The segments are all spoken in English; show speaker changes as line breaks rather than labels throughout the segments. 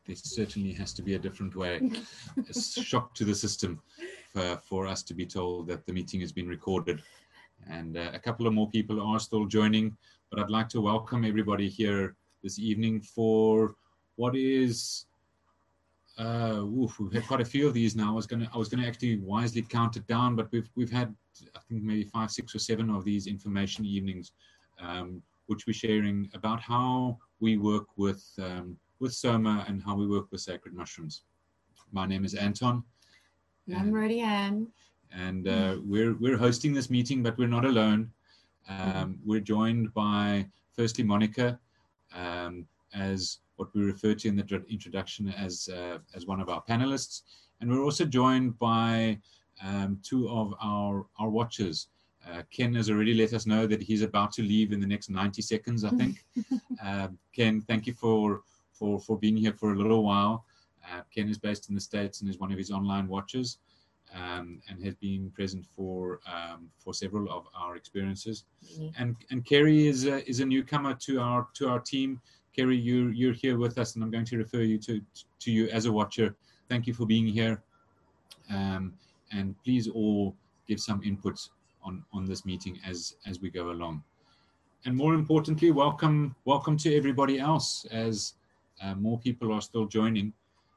there certainly has to be a different way. It's a shock to the system for us to be told that the meeting has been recorded. And a couple of more people are still joining, but I'd like to welcome everybody here this evening for what is we've had quite a few of these now. I was gonna actually wisely count it down, but we've had, I think, maybe 5, 6, or 7 of these information evenings, which we're sharing about how we work with Soma and how we work with sacred mushrooms. My name is Anton.
I'm Rodianne.
And we're hosting this meeting, but we're not alone. We're joined by, firstly, Monica, as what we refer to in the introduction as one of our panelists, and we're also joined by 2 of our watchers. Ken has already let us know that he's about to leave in the next 90 seconds, I think. Ken, thank you for being here for a little while. Ken is based in the States and is one of his online watchers, and has been present for several of our experiences. And Kerry is a newcomer to our team. Kerry, you're here with us, and I'm going to refer you to you as a watcher. Thank you for being here, and please all give some input on this meeting as we go along. And more importantly, welcome to everybody else as more people are still joining.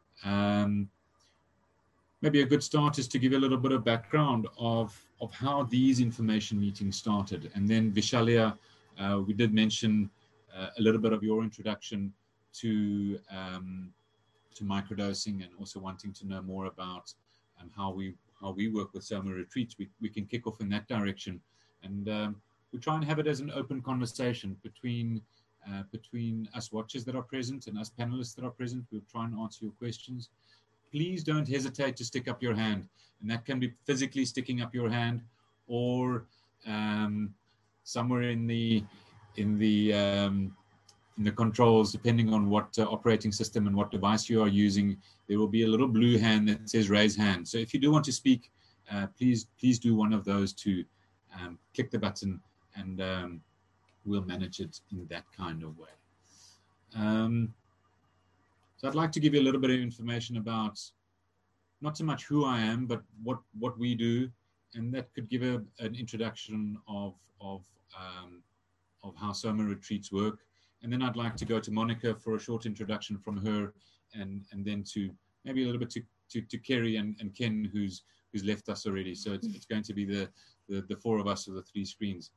Maybe a good start is to give a little bit of background of how these information meetings started, and then Vishalia, we did mention a little bit of your introduction to microdosing, and also wanting to know more about how we work with Soma retreats. We can kick off in that direction, and we try and have it as an open conversation between us watchers that are present and us panelists that are present. We'll try and answer your questions. Please don't hesitate to stick up your hand, and that can be physically sticking up your hand, or somewhere in the controls, depending on what operating system and what device you are using, there will be a little blue hand that says raise hand. So if you do want to speak, please do one of those two. Click the button, and we'll manage it in that kind of way. So I'd like to give you a little bit of information about not so much who I am, but what we do, and that could give an introduction of how Soma retreats work. And then I'd like to go to Monica for a short introduction from her, and then to maybe a little bit to Kerry and Ken, who's left us already. So it's going to be the 4 of us with the 3 screens.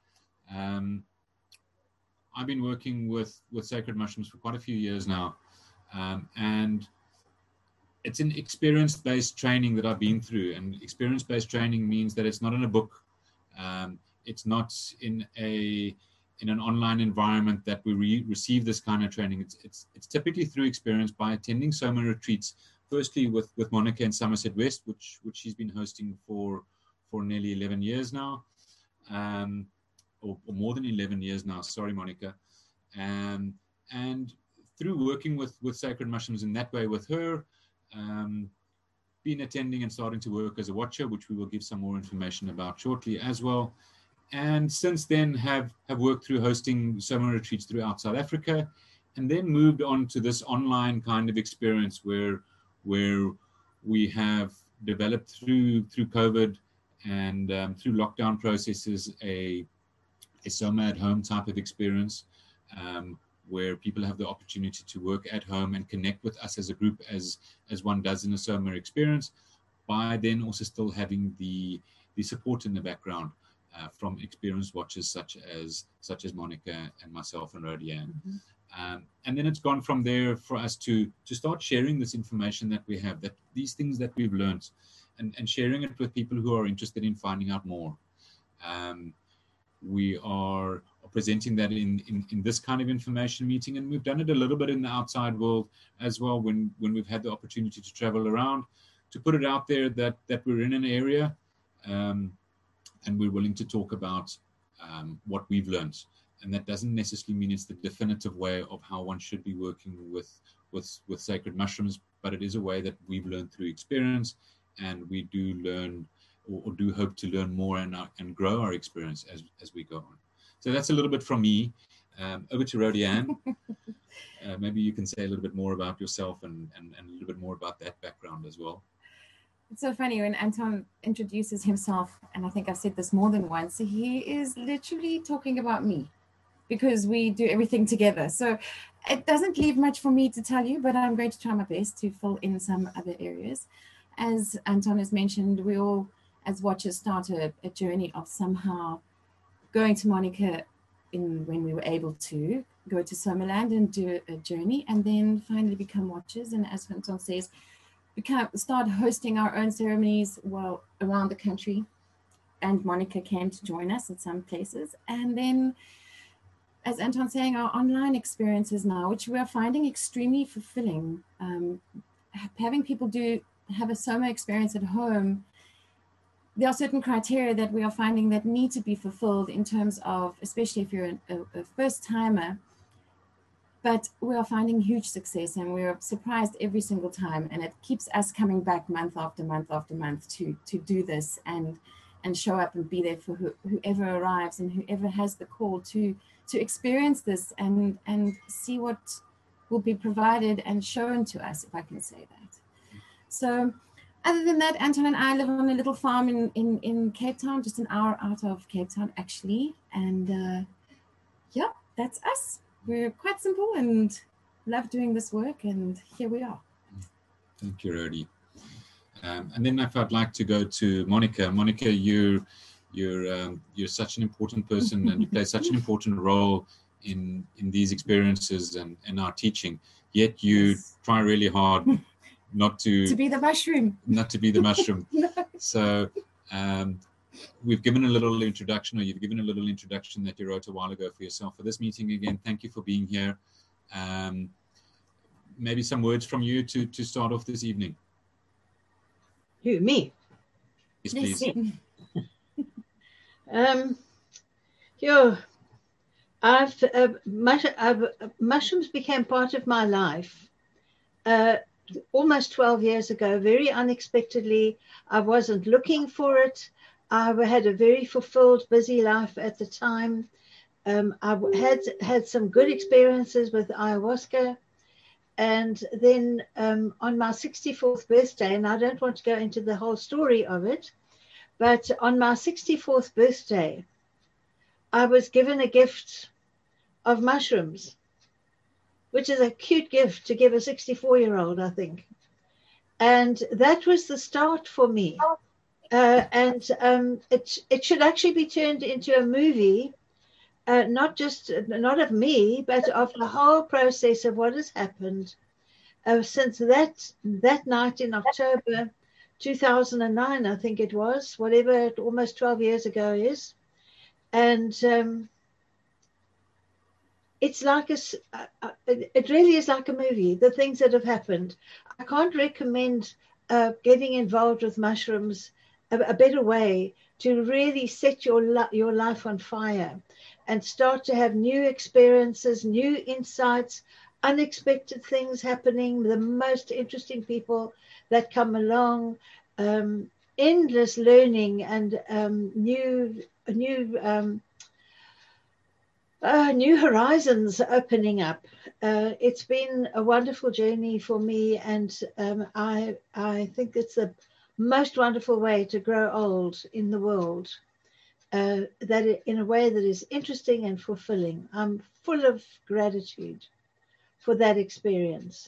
I've been working with sacred mushrooms for quite a few years now, and it's an experience-based training that I've been through. And experience-based training means that it's not in a book, it's not in an online environment that we receive this kind of training. It's typically through experience by attending Soma retreats, firstly with Monica in Somerset West, which she's been hosting for nearly 11 years now, or more than 11 years now, sorry Monica, and through working with sacred mushrooms in that way with her, been attending and starting to work as a watcher, which we will give some more information about shortly as well. And since then have worked through hosting Soma retreats throughout South Africa, and then moved on to this online kind of experience where we have developed through COVID and through lockdown processes a Soma at home type of experience, where people have the opportunity to work at home and connect with us as a group as one does in a Soma experience, by then also still having the support in the background from experienced watchers such as Monica and myself and Rodianne. And then it's gone from there for us to start sharing this information that we have, that these things that we've learned, and sharing it with people who are interested in finding out more. We are presenting that in this kind of information meeting, and we've done it a little bit in the outside world as well when we've had the opportunity to travel around, to put it out there that we're in an area, and we're willing to talk about what we've learned. And that doesn't necessarily mean it's the definitive way of how one should be working with sacred mushrooms, but it is a way that we've learned through experience, and we do learn or do hope to learn more and grow our experience as we go on. So that's a little bit from me. Over to Rodianne. maybe you can say a little bit more about yourself and a little bit more about that background as well.
It's so funny when Anton introduces himself, and I think I've said this more than once, he is literally talking about me because we do everything together. So it doesn't leave much for me to tell you, but I'm going to try my best to fill in some other areas. As Anton has mentioned, we all, as watchers, start a journey of somehow going to Monica when we were able to go to Sommerland and do a journey, and then finally become watchers. And as Anton says, start hosting our own ceremonies around the country. And Monica came to join us in some places. And then, as Anton's saying, our online experiences now, which we are finding extremely fulfilling. Having people have a Soma experience at home, there are certain criteria that we are finding that need to be fulfilled in terms of, especially if you're a first timer, but we are finding huge success, and we're surprised every single time. And it keeps us coming back month after month after month to do this and show up and be there for whoever arrives and whoever has the call to experience this and see what will be provided and shown to us, if I can say that. So other than that, Anton and I live on a little farm in Cape Town, just an hour out of Cape Town, actually. And yeah, that's us. We're quite simple and love doing this work, and here we are.
Thank you, Rodi. And then if I'd like to go to Monica. Monica, you're such an important person, and you play such an important role in these experiences and our teaching. Yet you try really hard not to
be the mushroom.
Not to be the mushroom.
No.
So we've given a little introduction, or you've given a little introduction that you wrote a while ago for yourself for this meeting. Again, thank you for being here. Maybe some words from you to start off this evening.
Who, me?
Yes, please.
Mushrooms became part of my life almost 12 years ago, very unexpectedly. I wasn't looking for it. I had a very fulfilled, busy life at the time. I had some good experiences with ayahuasca. And then on my 64th birthday, and I don't want to go into the whole story of it, but on my 64th birthday, I was given a gift of mushrooms, which is a cute gift to give a 64-year-old, I think. And that was the start for me. It should actually be turned into a movie, not of me, but of the whole process of what has happened since that night in October 2009, I think it was, whatever almost 12 years ago is. And it's like it really is like a movie, the things that have happened. I can't recommend getting involved with mushrooms a better way to really set your life on fire and start to have new experiences, new insights, unexpected things happening, the most interesting people that come along, endless learning and new horizons opening up. It's been a wonderful journey for me, and I think it's the most wonderful way to grow old in the world, in a way that is interesting and fulfilling. I'm full of gratitude for that experience.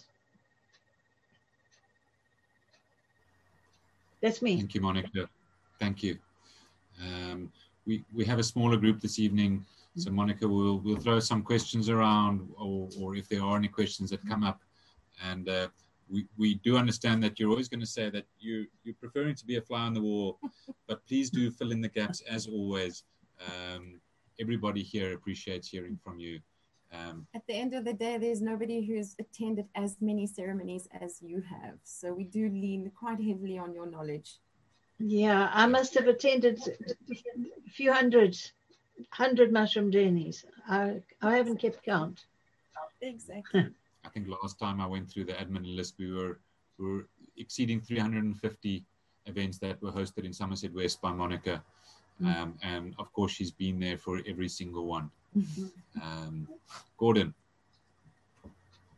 That's me.
Thank you, Monica. Thank you. We have a smaller group this evening, so Monica, we'll throw some questions around, or if there are any questions that come up, and we do understand that you're always going to say that you're preferring to be a fly on the wall, but please do fill in the gaps as always. Everybody here appreciates hearing from you.
At the end of the day, there's nobody who's attended as many ceremonies as you have. So we do lean quite heavily on your knowledge.
Yeah, I must have attended a few hundred mushroom journeys. I haven't kept count.
Exactly.
I think last time I went through the admin list, we were exceeding 350 events that were hosted in Somerset West by Monica. And of course, she's been there for every single one. Gordon.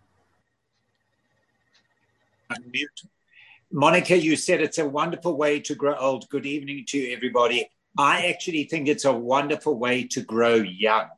unmute. Monica, you said it's a wonderful way to grow old. Good evening to everybody. I actually think it's a wonderful way to grow young.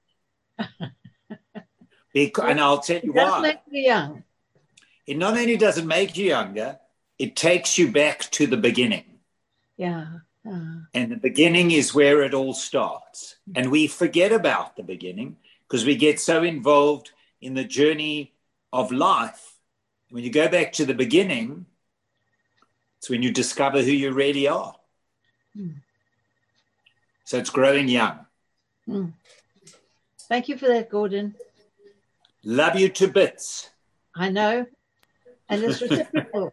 And I'll tell you
It does
why.
make you young.
It not only does it make you younger, it takes you back to the beginning.
Yeah.
And the beginning is where it all starts. And we forget about the beginning because we get so involved in the journey of life. When you go back to the beginning, it's when you discover who you really are. So it's growing young.
Thank you for that, Gordon.
Love you to bits.
I know. And it's reciprocal.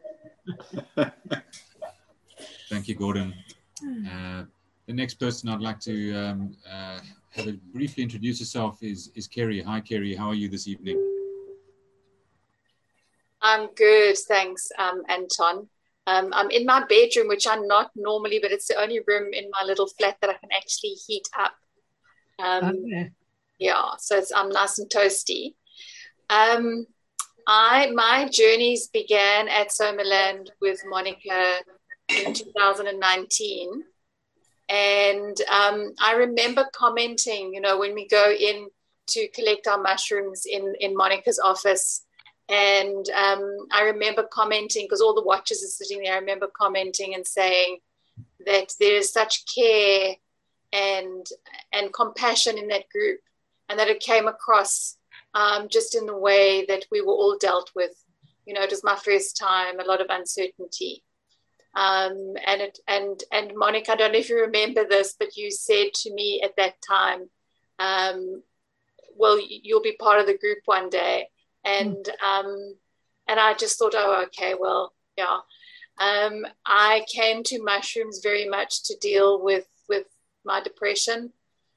Thank you, Gordon. The next person I'd like to have it briefly introduce herself is Kerry. Hi, Kerry. How are you this evening?
I'm good, thanks, Anton. I'm in my bedroom, which I'm not normally, but it's the only room in my little flat that I can actually heat up.
Okay.
Yeah, so I'm nice and toasty. My journeys began at Somaland with Monica in 2019. And I remember commenting, when we go in to collect our mushrooms in Monica's office. And I remember commenting, because all the watchers are sitting there, I remember commenting and saying that there is such care and compassion in that group, and that it came across just in the way that we were all dealt with. It was my first time, a lot of uncertainty. And Monica, I don't know if you remember this, but you said to me at that time, well, you'll be part of the group one day. And I just thought, oh, okay, well, yeah. I came to mushrooms very much to deal with my depression.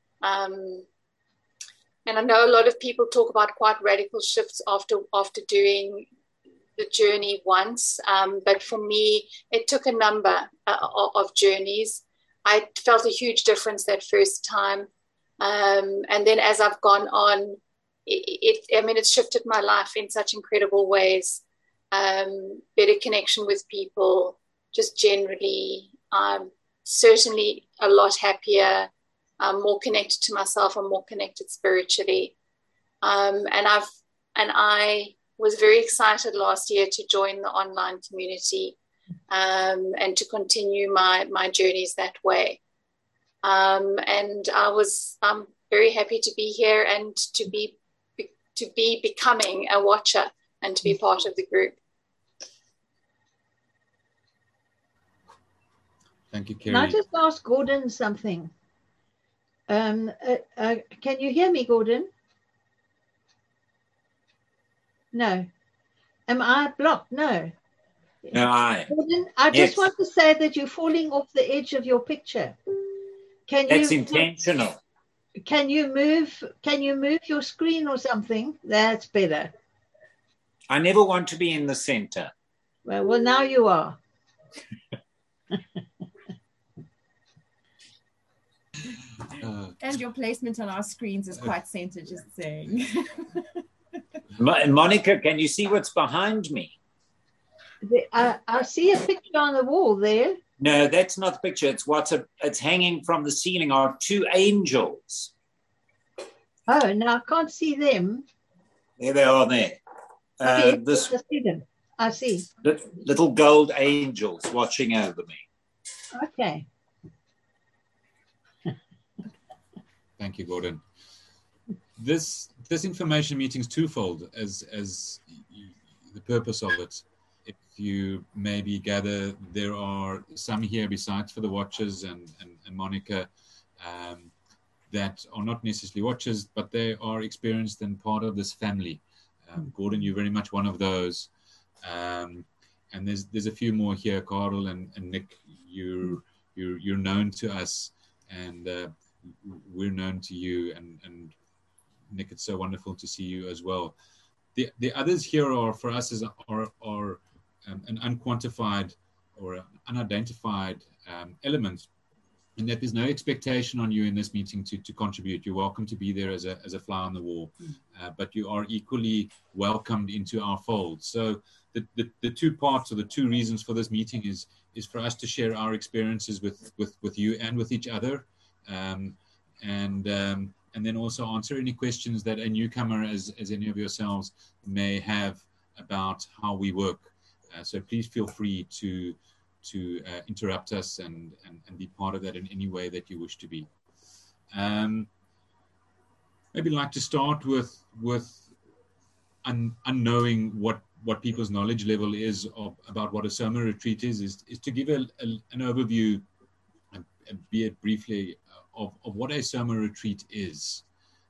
And I know a lot of people talk about quite radical shifts after doing the journey once. But for me, it took a number of journeys. I felt a huge difference that first time. And then as I've gone on, it's shifted my life in such incredible ways. Better connection with people, just generally. I'm certainly a lot happier. I'm more connected to myself. I'm more connected spiritually. And I was very excited last year to join the online community and to continue my journeys that way. And I'm very happy to be here and to be becoming a watcher and to be part of the group.
Thank you, Kerry.
Can I just ask Gordon something? Can you hear me, Gordon? No. Am I blocked? No.
No,
Gordon, I just want to say that you're falling off the edge of your picture.
That's intentional.
Can you move your screen or something? That's better.
I never want to be in the center.
Well, now you are.
And your placement on our screens is quite centered, just saying.
Monica, can you see what's behind me?
I see a picture on the wall there.
No, that's not the picture. It's hanging from the ceiling are two angels.
Oh, no, I can't see them.
There they are there.
I see them. I see.
Little gold angels watching over me.
Okay.
Thank you, Gordon. This information meeting is twofold as the purpose of it. If you maybe gather, there are some here besides for the watchers and Monica that are not necessarily watchers, but they are experienced and part of this family. Gordon, you're very much one of those. And there's a few more here. Carl and Nick, you're known to us, and we're known to you. And Nick, it's so wonderful to see you as well. The others here are for us are an unquantified or unidentified element and that there's no expectation on you in this meeting to contribute. You're welcome to be there as a fly on the wall, but you are equally welcomed into our fold. So the two parts, or the two reasons for this meeting is for us to share our experiences with you and with each other, and then also answer any questions that a newcomer, as any of yourselves, may have about how we work. So please feel free to interrupt us and be part of that in any way that you wish to be. Maybe like to start with unknowing what people's knowledge level is about what a Soma retreat is to give an overview, be it briefly, of what a Soma retreat is.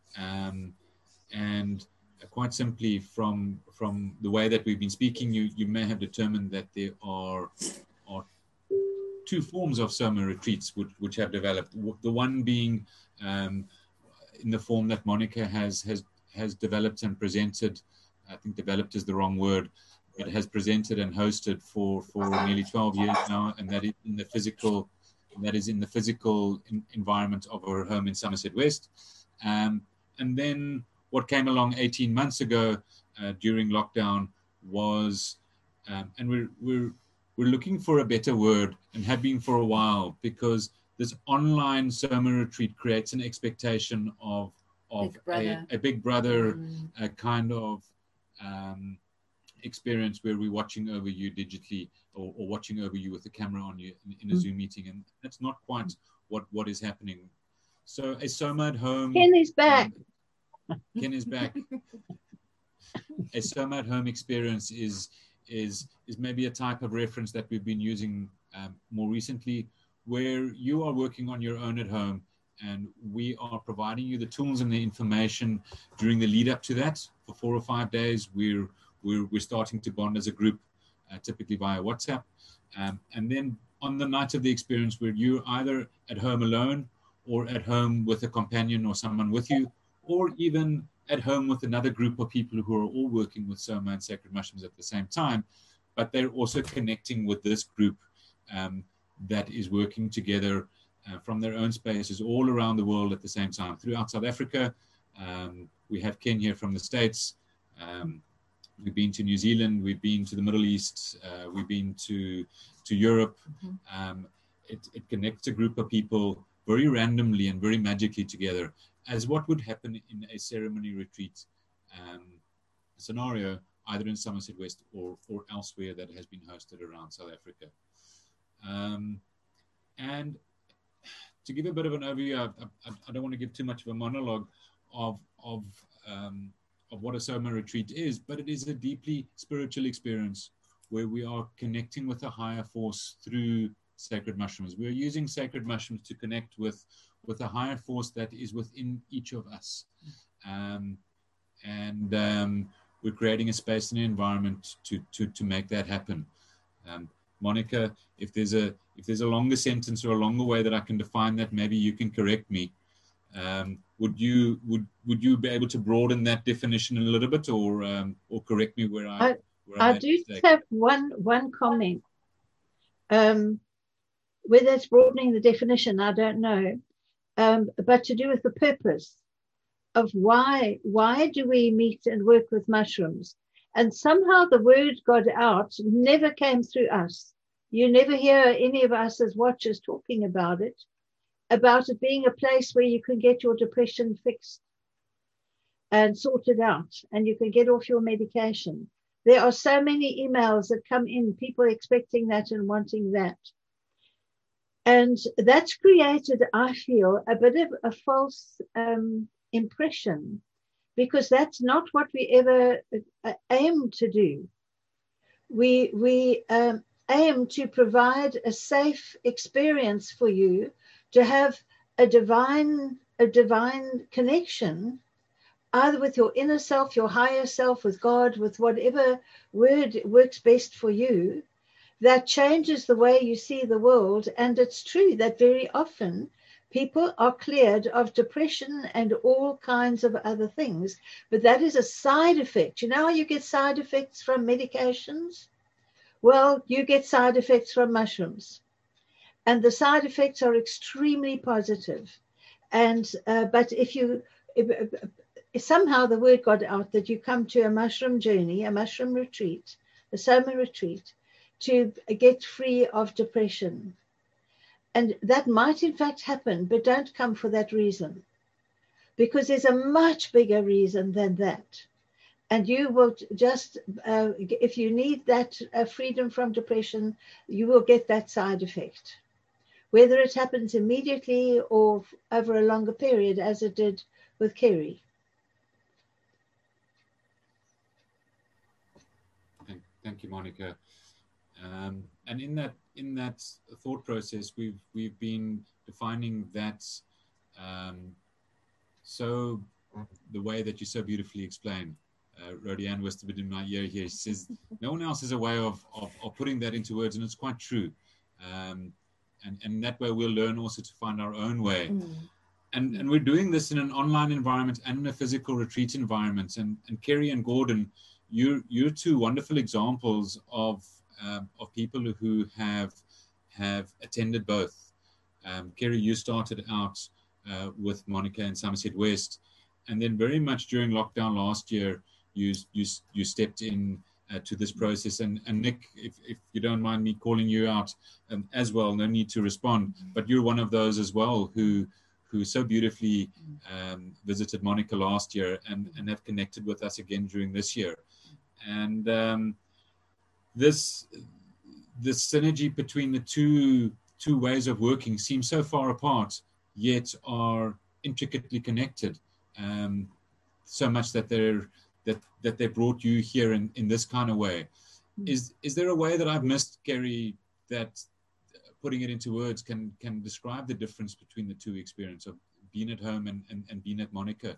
And quite simply, from the way that we've been speaking, you may have determined that there are two forms of Soma retreats which have developed. The one being in the form that Monica has developed and presented. I think developed is the wrong word, but has presented and hosted for nearly 12 years now, and that is in the physical environment of her home in Somerset West. And then what came along 18 months ago during lockdown was, and we're looking for a better word, and have been for a while, because this online Soma retreat creates an expectation of a big brother kind of experience, where we're watching over you digitally, or watching over you with the camera on you in a Zoom meeting, and that's not quite what is happening. So a Soma at home.
Ken is back.
Ken is back. A Soma at home experience is maybe a type of reference that we've been using more recently, where you are working on your own at home, and we are providing you the tools and the information during the lead up to that. For 4 or 5 days, we're starting to bond as a group, typically via WhatsApp, and then on the night of the experience, where you're either at home alone, or at home with a companion or someone with you, or even at home with another group of people who are all working with Soma and Sacred Mushrooms at the same time, but they're also connecting with this group that is working together from their own spaces all around the world at the same time. Throughout South Africa, we have Ken here from the States. We've been to New Zealand, we've been to the Middle East, we've been to Europe. It connects a group of people very randomly and very magically together, as what would happen in a ceremony retreat scenario, either in Somerset West or elsewhere that has been hosted around South Africa. And to give a bit of an overview, I don't want to give too much of a monologue of what a Soma retreat is, but it is a deeply spiritual experience where we are connecting with a higher force through Sacred Mushrooms. We're using Sacred Mushrooms to connect with a higher force that is within each of us. We're creating a space and an environment to make that happen. Monica, if there's a longer sentence or a longer way that I can define that, maybe you can correct me. Would you be able to broaden that definition a little bit, or correct me where I
do have one comment. Whether it's broadening the definition, I don't know, but to do with the purpose of why do we meet and work with mushrooms? And somehow the word got out, never came through us. You never hear any of us as watchers talking about it being a place where you can get your depression fixed and sorted out, and you can get off your medication. There are so many emails that come in, people expecting that and wanting that. And that's created, I feel, a bit of a false impression, because that's not what we ever aim to do. We aim to provide a safe experience for you, to have a divine connection, either with your inner self, your higher self, with God, with whatever word works best for you, that changes the way you see the world. And it's true that very often people are cleared of depression and all kinds of other things, but that is a side effect. You know how you get side effects from medications? Well, you get side effects from mushrooms. and the side effects are extremely positive. And but if somehow the word got out that you come to a mushroom journey, a mushroom retreat, a Soma retreat, to get free of depression. And that might in fact happen, but don't come for that reason, because there's a much bigger reason than that. And you will just, if you need that freedom from depression, you will get that side effect, whether it happens immediately or over a longer period, as it did with Kerry.
Thank you, Monica. And in that thought process, we've been defining that. So the way that you so beautifully explain, Rodianne whispered in my ear here. She says, no one else has a way of putting that into words, and it's quite true. And that way we'll learn also to find our own way. And we're doing this in an online environment and in a physical retreat environment. And Kerry and Gordon, you're two wonderful examples of people who have attended both. Kerry, you started out with Monica in Somerset West, and then very much during lockdown last year, you stepped in to this process. And Nick, if you don't mind me calling you out as well, no need to respond, but you're one of those as well who so beautifully visited Monica last year and have connected with us again during this year. And this synergy between the two ways of working seem so far apart, yet are intricately connected, so much that they brought you here in this kind of way. Is there a way that I've missed, Kerry, that putting it into words can describe the difference between the two experiences of being at home and being at Monica?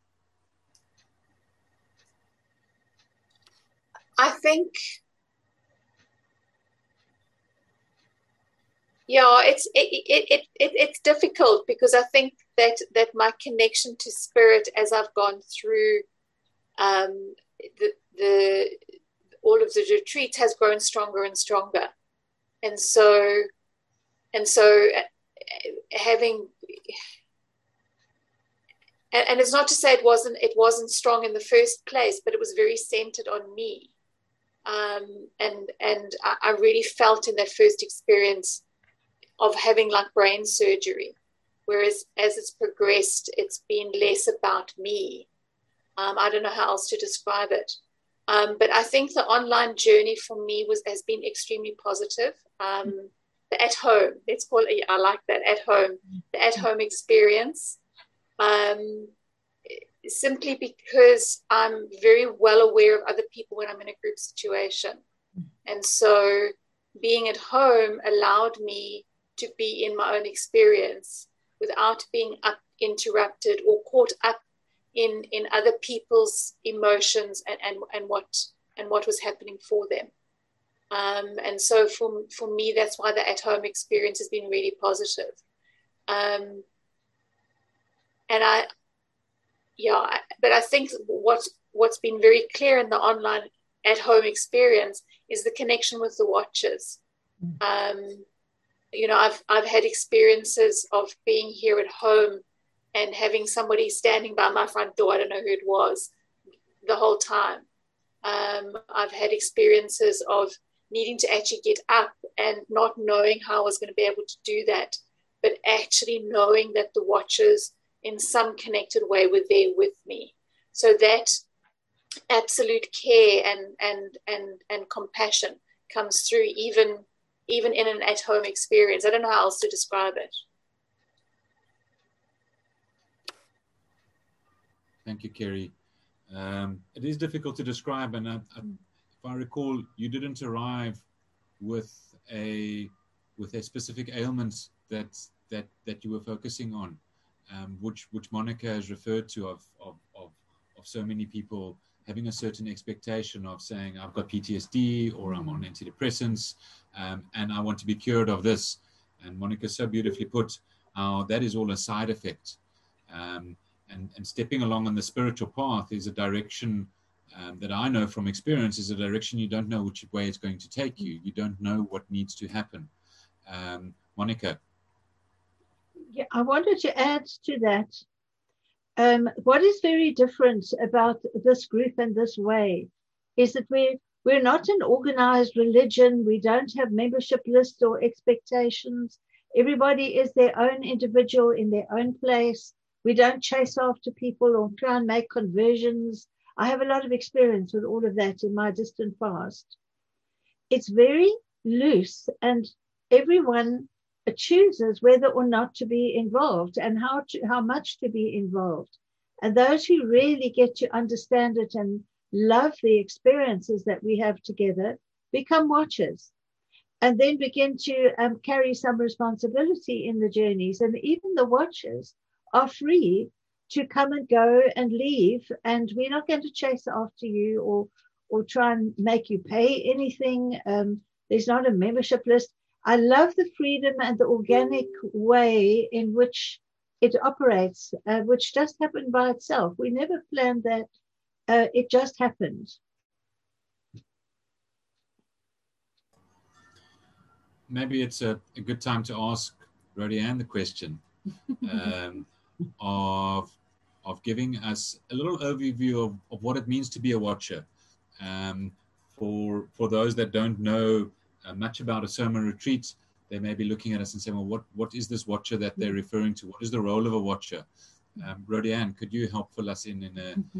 I think, yeah, it's difficult, because I think that my connection to spirit as I've gone through all of the retreats has grown stronger and stronger, and so having, and it's not to say it wasn't strong in the first place, but it was very centered on me. And I really felt in that first experience of having like brain surgery, whereas as it's progressed, it's been less about me. I don't know how else to describe it. But I think the online journey for me has been extremely positive. The at home, let's call it, I like that, at home, the at home experience. Simply because I'm very well aware of other people when I'm in a group situation. And so being at home allowed me to be in my own experience without being interrupted or caught up in other people's emotions and what was happening for them. And so for me, that's why the at-home experience has been really positive. But I think what's been very clear in the online at-home experience is the connection with the watchers. I've had experiences of being here at home and having somebody standing by my front door, I don't know who it was, the whole time. I've had experiences of needing to actually get up and not knowing how I was going to be able to do that, but actually knowing that the watchers in some connected way were there with me. So that absolute care and compassion comes through even in an at-home experience. I don't know how else to describe it.
Thank you, Kerry. It is difficult to describe, and if I recall, you didn't arrive with a specific ailment that you were focusing on, which Monica has referred to of so many people having a certain expectation of saying, I've got PTSD or I'm on antidepressants, and I want to be cured of this. And Monica so beautifully put how that is all a side effect. And stepping along on the spiritual path is a direction that I know from experience is a direction you don't know which way it's going to take you. You don't know what needs to happen. Monica.
Yeah, I wanted to add to that. What is very different about this group and this way is that we're not an organized religion. We don't have membership lists or expectations. Everybody is their own individual in their own place. We don't chase after people or try and make conversions. I have a lot of experience with all of that in my distant past. It's very loose, and everyone chooses whether or not to be involved and how much to be involved. And those who really get to understand it and love the experiences that we have together become watchers, and then begin to carry some responsibility in the journeys. And even the watchers are free to come and go and leave, and we're not going to chase after you or try and make you pay anything. There's not a membership list. I love the freedom and the organic way in which it operates, which just happened by itself. We never planned that. It just happened.
Maybe it's a good time to ask Rodianne the question of giving us a little overview of what it means to be a watcher. For those that don't know much about a Soma retreat, they may be looking at us and saying, well, what is this watcher that they're referring to? What is the role of a watcher? Rodianne, could you help fill us in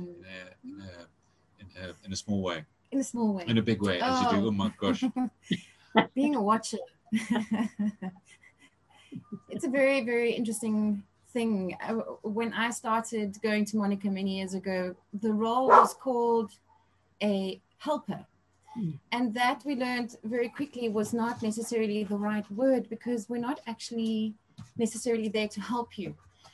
a small way?
In a small way.
In a big way, as you do. Oh my gosh.
Being a watcher. It's a very, very interesting thing. When I started going to Monica many years ago, the role was called a helper. And that we learned very quickly was not necessarily the right word, because we're not actually necessarily there to help you.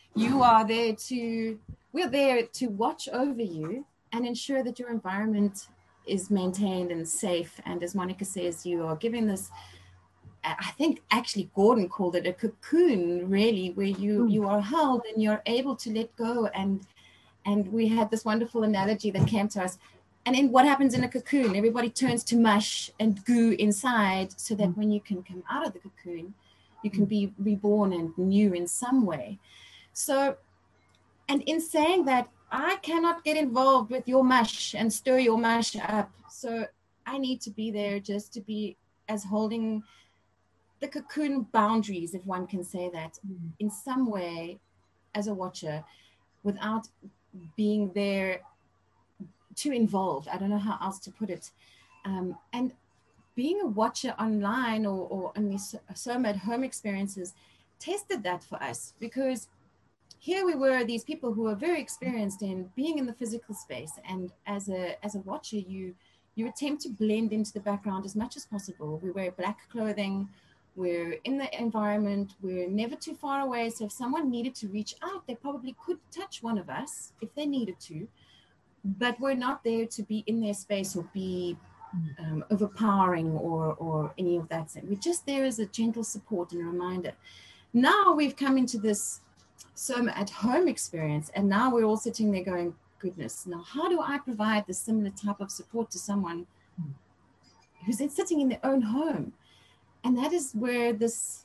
We're there to watch over you and ensure that your environment is maintained and safe. And as Monica says, you are giving this, I think actually Gordon called it a cocoon, really, where you are held and you're able to let go. And we had this wonderful analogy that came to us. And then what happens in a cocoon? Everybody turns to mush and goo inside, so that when you can come out of the cocoon, you can be reborn and new in some way. So, and in saying that, I cannot get involved with your mush and stir your mush up. So I need to be there just to be as holding the cocoon boundaries, if one can say that, in some way as a watcher, without being there too involved. I don't know how else to put it. And being a watcher online or in these Soma at home experiences tested that for us, because here we were, these people who are very experienced in being in the physical space, and as a watcher, you attempt to blend into the background as much as possible. We wear black clothing, we're in the environment, we're never too far away. So if someone needed to reach out, they probably could touch one of us if they needed to. But we're not there to be in their space or be overpowering or any of that. We're just there as a gentle support and a reminder. Now we've come into this Soma at home experience, and now we're all sitting there going, goodness, now how do I provide the similar type of support to someone who's sitting in their own home? And that is where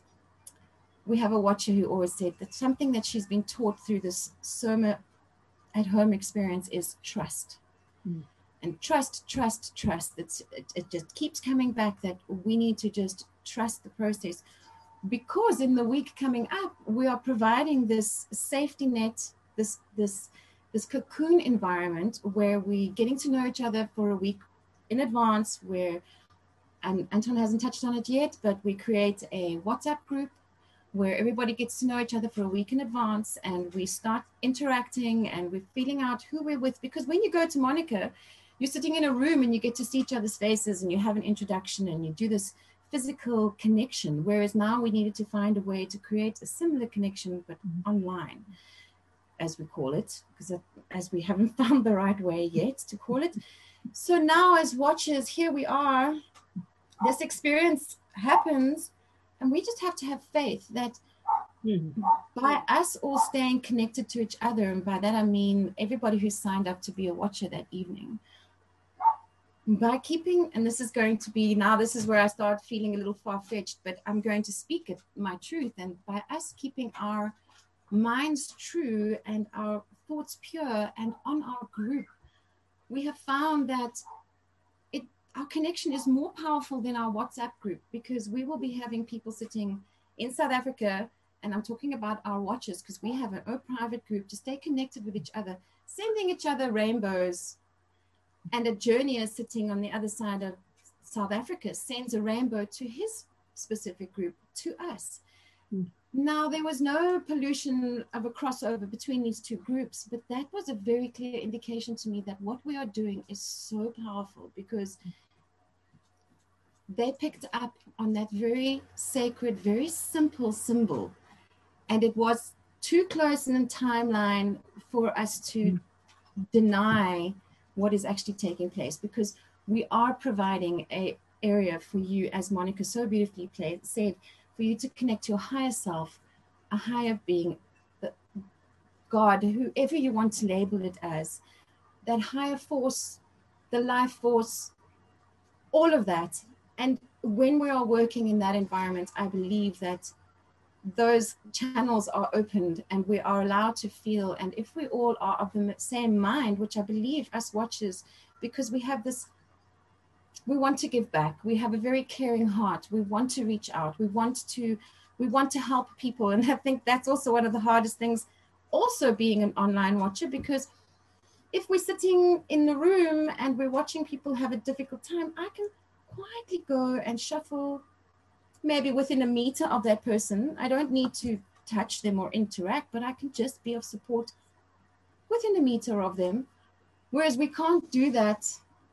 we have a watcher who always said that something that she's been taught through this Soma at home experience is trust. And trust. It just keeps coming back that we need to just trust the process, because in the week coming up, we are providing this safety net, this cocoon environment where we're getting to know each other for a week in advance, where Anton hasn't touched on it yet, but we create a WhatsApp group where everybody gets to know each other for a week in advance, and we start interacting and we're feeling out who we're with. Because when you go to Monica, you're sitting in a room and you get to see each other's faces and you have an introduction and you do this physical connection, whereas now we needed to find a way to create a similar connection, but online, as we call it, because as we haven't found the right way yet to call it. So now as watchers, here we are, this experience happens, and we just have to have faith that by us all staying connected to each other, and by that I mean everybody who signed up to be a watcher that evening, by keeping, and this is going to be, now this is where I start feeling a little far-fetched, but I'm going to speak it, my truth. And by us keeping our minds true and our thoughts pure and on our group, we have found that our connection is more powerful than our WhatsApp group, because we will be having people sitting in South Africa, and I'm talking about our watchers, because we have an private group to stay connected with each other, sending each other rainbows. And a journeyer sitting on the other side of South Africa sends a rainbow to his specific group, to us. Now, there was no pollution of a crossover between these two groups, but that was a very clear indication to me that what we are doing is so powerful, because they picked up on that very sacred, very simple symbol. And it was too close in the timeline for us to deny what is actually taking place, because we are providing an area for you, as Monica so beautifully said, for you to connect to your higher self, a higher being, God, whoever you want to label it as, that higher force, the life force, all of that. And when we are working in that environment, I believe that those channels are opened and we are allowed to feel. And if we all are of the same mind, which I believe us watchers, because we have this, we want to give back. We have a very caring heart. We want to reach out. We want to help people. And I think that's also one of the hardest things, also being an online watcher, because if we're sitting in the room and we're watching people have a difficult time, I can quietly go and shuffle maybe within a meter of that person. I don't need to touch them or interact, but I can just be of support within a meter of them. Whereas we can't do that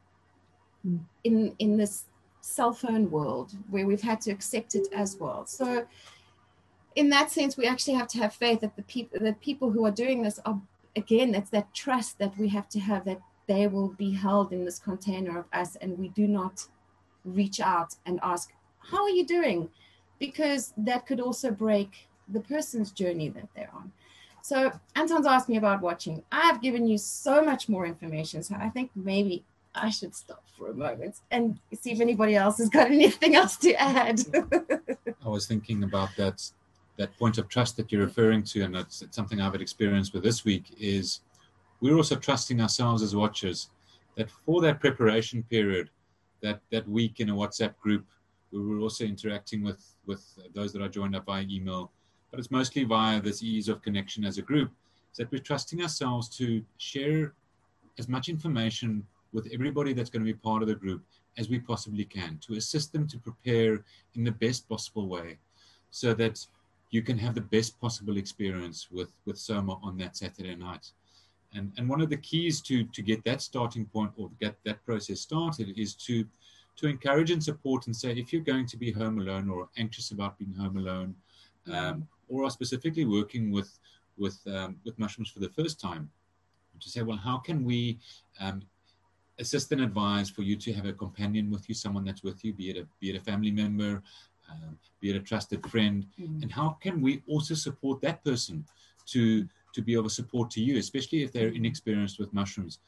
in this cell phone world, where we've had to accept it as well. So in that sense, we actually have to have faith that the people who are doing this are, again, it's that trust that we have to have, that they will be held in this container of us, and we do not reach out and ask, how are you doing? Because that could also break the person's journey that they're on. So Anton's asked me about watching. I've given you so much more information, so I think maybe I should stop for a moment and see if anybody else has got anything else to add.
I was thinking about that point of trust that you're referring to, and it's something I've had experience with this week, is we're also trusting ourselves as watchers, that for that preparation period, that week in a WhatsApp group, we were also interacting with those that are joined up by email, but it's mostly via this ease of connection as a group, is that we're trusting ourselves to share as much information with everybody that's going to be part of the group as we possibly can, to assist them to prepare in the best possible way, so that you can have the best possible experience with Soma on that Saturday night. And one of the keys to get that starting point, or get that process started, is to encourage and support and say, if you're going to be home alone or anxious about being home alone, or are specifically working with mushrooms for the first time, to say, well, how can we assist and advise for you to have a companion with you, someone that's with you, be it a family member, be it a trusted friend, and how can we also support that person to be of a support to you, especially if they're inexperienced with mushrooms.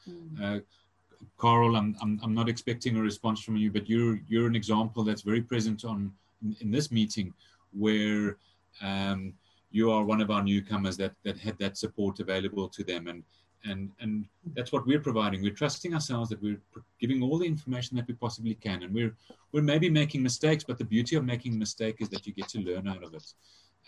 Carl, I'm not expecting a response from you, but you're an example that's very present in this meeting, where you are one of our newcomers that had that support available to them, and that's what we're providing. We're trusting ourselves that we're giving all the information that we possibly can, and we're maybe making mistakes, but the beauty of making a mistake is that you get to learn out of it,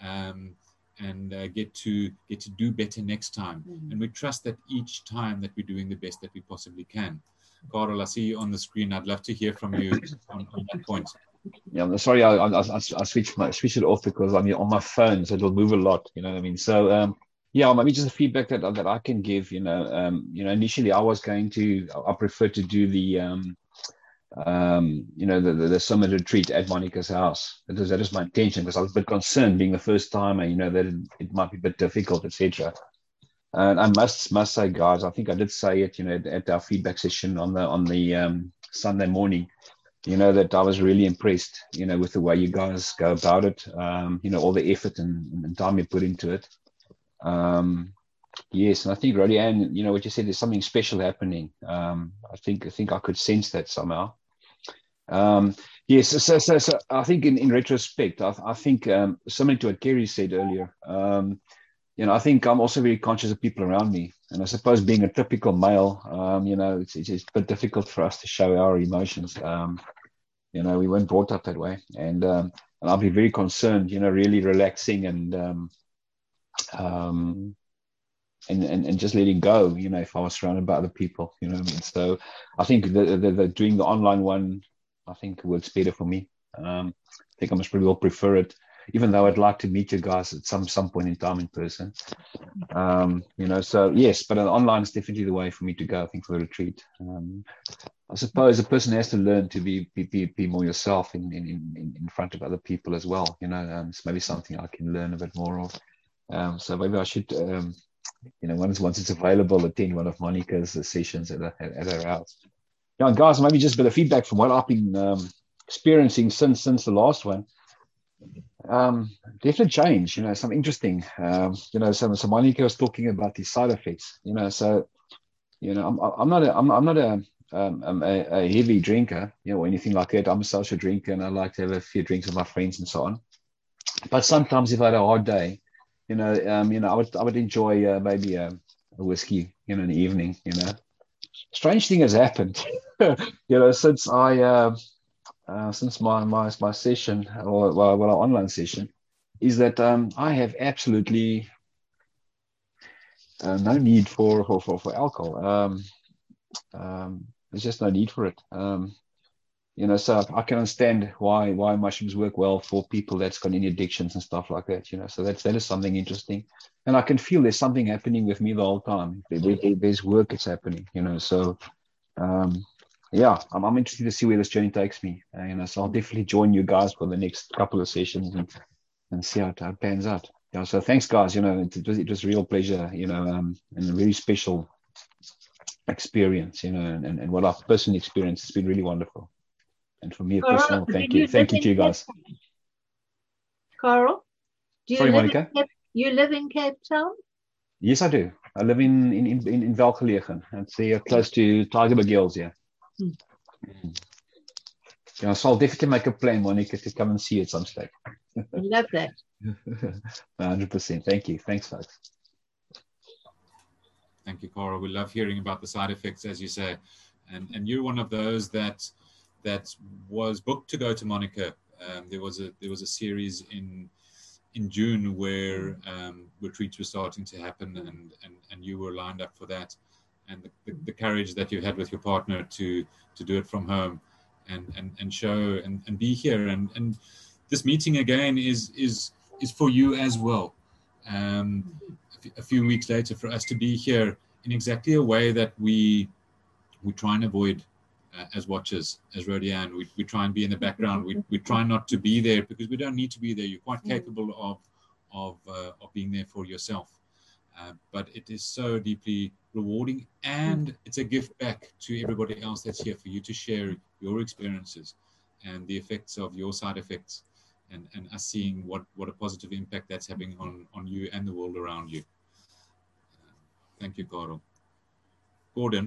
and get to do better next time. And we trust that each time that we're doing the best that we possibly can. Carl, I see you on the screen. I'd love to hear from you on that point.
Yeah, I'm sorry, I switch it off because I'm on my phone, so it'll move a lot. You know what I mean? So yeah, maybe just a feedback that I can give. Initially I prefer to do the the summit retreat at Monica's house. That is my intention, because I was a bit concerned being the first time, that it might be a bit difficult, etc. And I must say, guys, I think I did say it, at our feedback session on the Sunday morning, that I was really impressed, with the way you guys go about it, all the effort and time you put into it. Yes, and I think, Rodian, what you said, there's something special happening. I think I could sense that somehow. Yes, so I think in retrospect, I think similar to what Kerry said earlier. I think I'm also very conscious of people around me, and I suppose being a typical male, it's a bit difficult for us to show our emotions. We weren't brought up that way, and I'll be very concerned, really relaxing and just letting go, if I was surrounded by other people, So I think the doing the online one, I think works better for me. I think I must probably well prefer it, even though I'd like to meet you guys at some point in time in person. So yes, but online is definitely the way for me to go, I think, for the retreat. I suppose a person has to learn to be more yourself in front of other people as well. It's maybe something I can learn a bit more of. So maybe I should, once it's available, attend one of Monica's sessions at her house. Guys, maybe just a bit of feedback from what I've been experiencing since the last one. Definite change, some interesting. So Monica was talking about the side effects. So I'm not a heavy drinker, or anything like that. I'm a social drinker, and I like to have a few drinks with my friends and so on. But sometimes, if I had a hard day, I would enjoy maybe a whiskey, in the evening. Strange thing has happened, since since my session, or our online session, is that I have absolutely no need for alcohol. There's just no need for it. So I can understand why mushrooms work well for people that's got any addictions and stuff like that. So that is something interesting, and I can feel there's something happening with me the whole time. There's work that's happening. So. I'm interested to see where this journey takes me. So I'll definitely join you guys for the next couple of sessions and see how it pans out. So thanks, guys. It was a real pleasure. And a very special experience. And what I've personally experienced, it's been really wonderful. And for me, a personal thank you to you guys.
Carl,
Monica?
You live in Cape Town?
Yes, I do. I live in Welgelegen. It's close to Tygerberg Hills, yeah. So I'll definitely make a plan, Monica, to come and see you at some stage.
I love that.
100%. Thank you. Thanks, folks.
Thank you, Carl. We love hearing about the side effects, as you say, and you're one of those that was booked to go to Monica. There was a series in June where retreats were starting to happen, and you were lined up for that. And the courage that you had with your partner to do it from home and show and be here. And this meeting again is for you as well. A few weeks later, for us to be here in exactly a way that we try and avoid as watchers, as Rodian. We try and be in the background. We try not to be there because we don't need to be there. You're quite capable of being there for yourself. But it is so deeply rewarding, and it's a gift back to everybody else that's here for you to share your experiences and the effects of your side effects, and us seeing what a positive impact that's having on you and the world around you. Thank you, Carl. Gordon,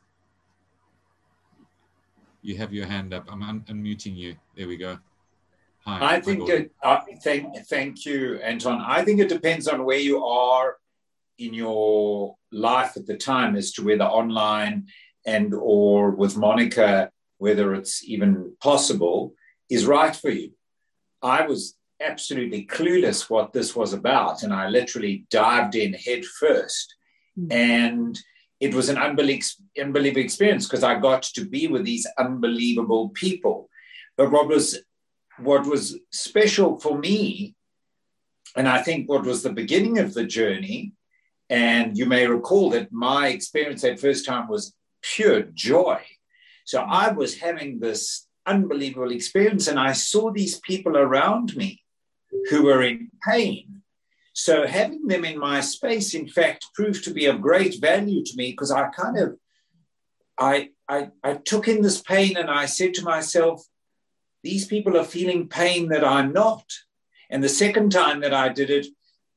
you have your hand up. I'm unmuting you. There we go. Hi.
I think thank you, Anton. I think it depends on where you are in your life at the time as to whether online and or with Monica, whether it's even possible, is right for you. I was absolutely clueless what this was about, and I literally dived in head first. And it was an unbelievable experience because I got to be with these unbelievable people. But what was special for me, and I think what was the beginning of the journey, and you may recall that my experience that first time was pure joy. So I was having this unbelievable experience, and I saw these people around me who were in pain. So having them in my space, in fact, proved to be of great value to me because I took in this pain and I said to myself, these people are feeling pain that I'm not. And the second time that I did it,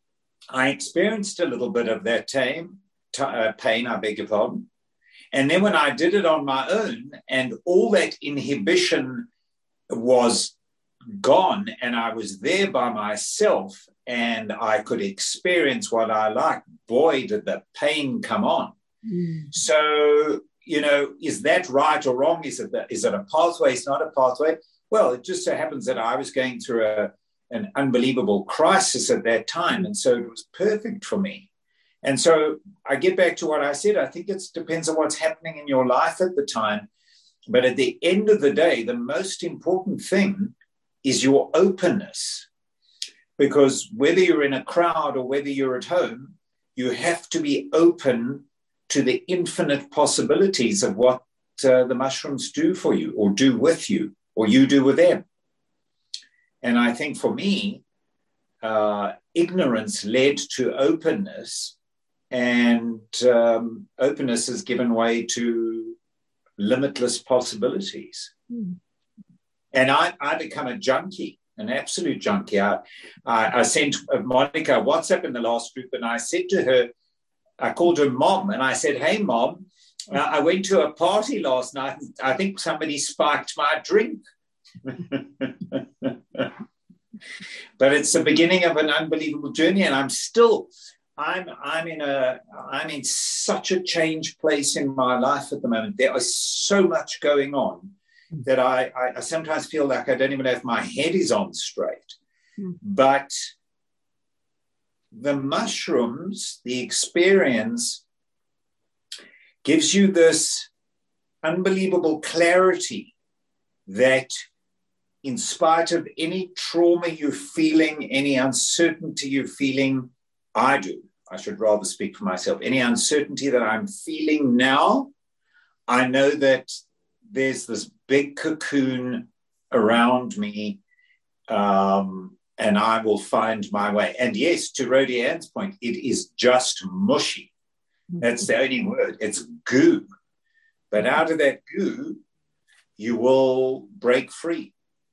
I experienced a little bit of that pain, I beg your pardon. And then when I did it on my own and all that inhibition was gone and I was there by myself and I could experience what I liked, boy, did the pain come on. So, you know, is that right or wrong? Is it a pathway? It's not a pathway. Well, it just so happens that I was going through an unbelievable crisis at that time. And so it was perfect for me. And so I get back to what I said. I think it depends on what's happening in your life at the time. But at the end of the day, the most important thing is your openness. Because whether you're in a crowd or whether you're at home, you have to be open to the infinite possibilities of what the mushrooms do for you or do with you or you do with them. And I think for me, ignorance led to openness, and openness has given way to limitless possibilities. And I become a junkie, an absolute junkie. I sent Monica a WhatsApp in the last group, and I said to her, I called her Mom, and I said, "Hey, Mom, I went to a party last night. I think somebody spiked my drink." But it's the beginning of an unbelievable journey, and I'm in such a changed place in my life at the moment. There is so much going on that I sometimes feel like I don't even know if my head is on straight. But the mushrooms, the experience, gives you this unbelievable clarity that in spite of any trauma you're feeling, any uncertainty you're feeling, I should rather speak for myself, any uncertainty that I'm feeling now, I know that there's this big cocoon around me, and I will find my way. And yes, to Rhody Ann's point, it is just mushy. That's the only word. It's goo. But out of that goo, you will break free.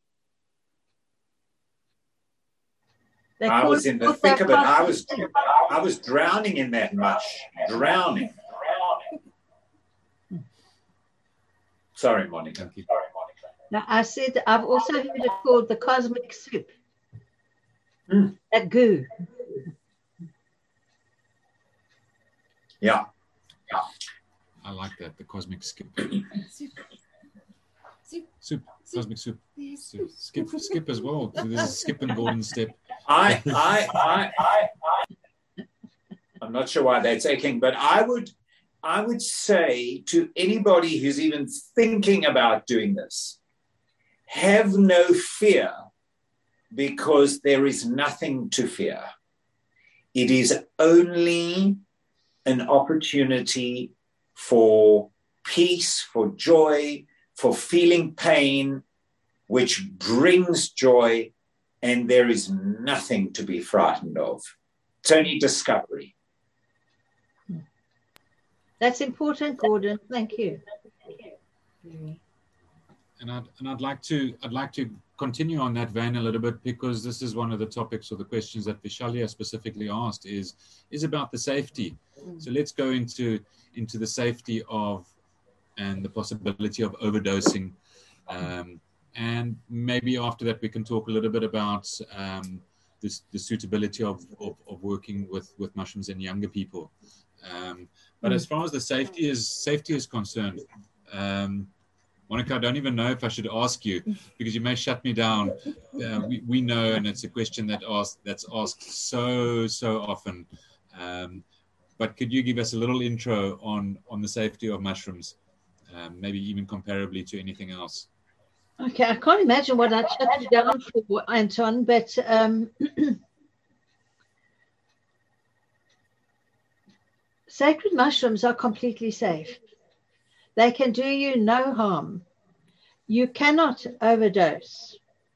I was in the thick of it. I was drowning in that mush. Drowning. Sorry, Monica.
Now, I said I've also heard it called the cosmic soup. That goo.
Yeah.
I like that, the cosmic skip. Soup. Cosmic soup. Skip as well. So there's a skip and golden step.
I'm not sure why that's aching, but I would say to anybody who's even thinking about doing this, have no fear, because there is nothing to fear. It is only an opportunity for peace, for joy, for feeling pain, which brings joy, and there is nothing to be frightened of. It's only discovery.
That's important, Gordon. Thank you.
And I'd like to continue on that vein a little bit, because this is one of the topics or the questions that Vishalya specifically asked is about the safety. So let's go into the safety of and the possibility of overdosing. And maybe after that, we can talk a little bit about the suitability of working with mushrooms in younger people. But as far as the safety is concerned, Monica, I don't even know if I should ask you, because you may shut me down. We know, and it's a question that's asked so often. But could you give us a little intro on the safety of mushrooms, maybe even comparably to anything else?
Okay, I can't imagine what I'd shut you down for, Anton, but sacred mushrooms are completely safe. They can do you no harm. You cannot overdose.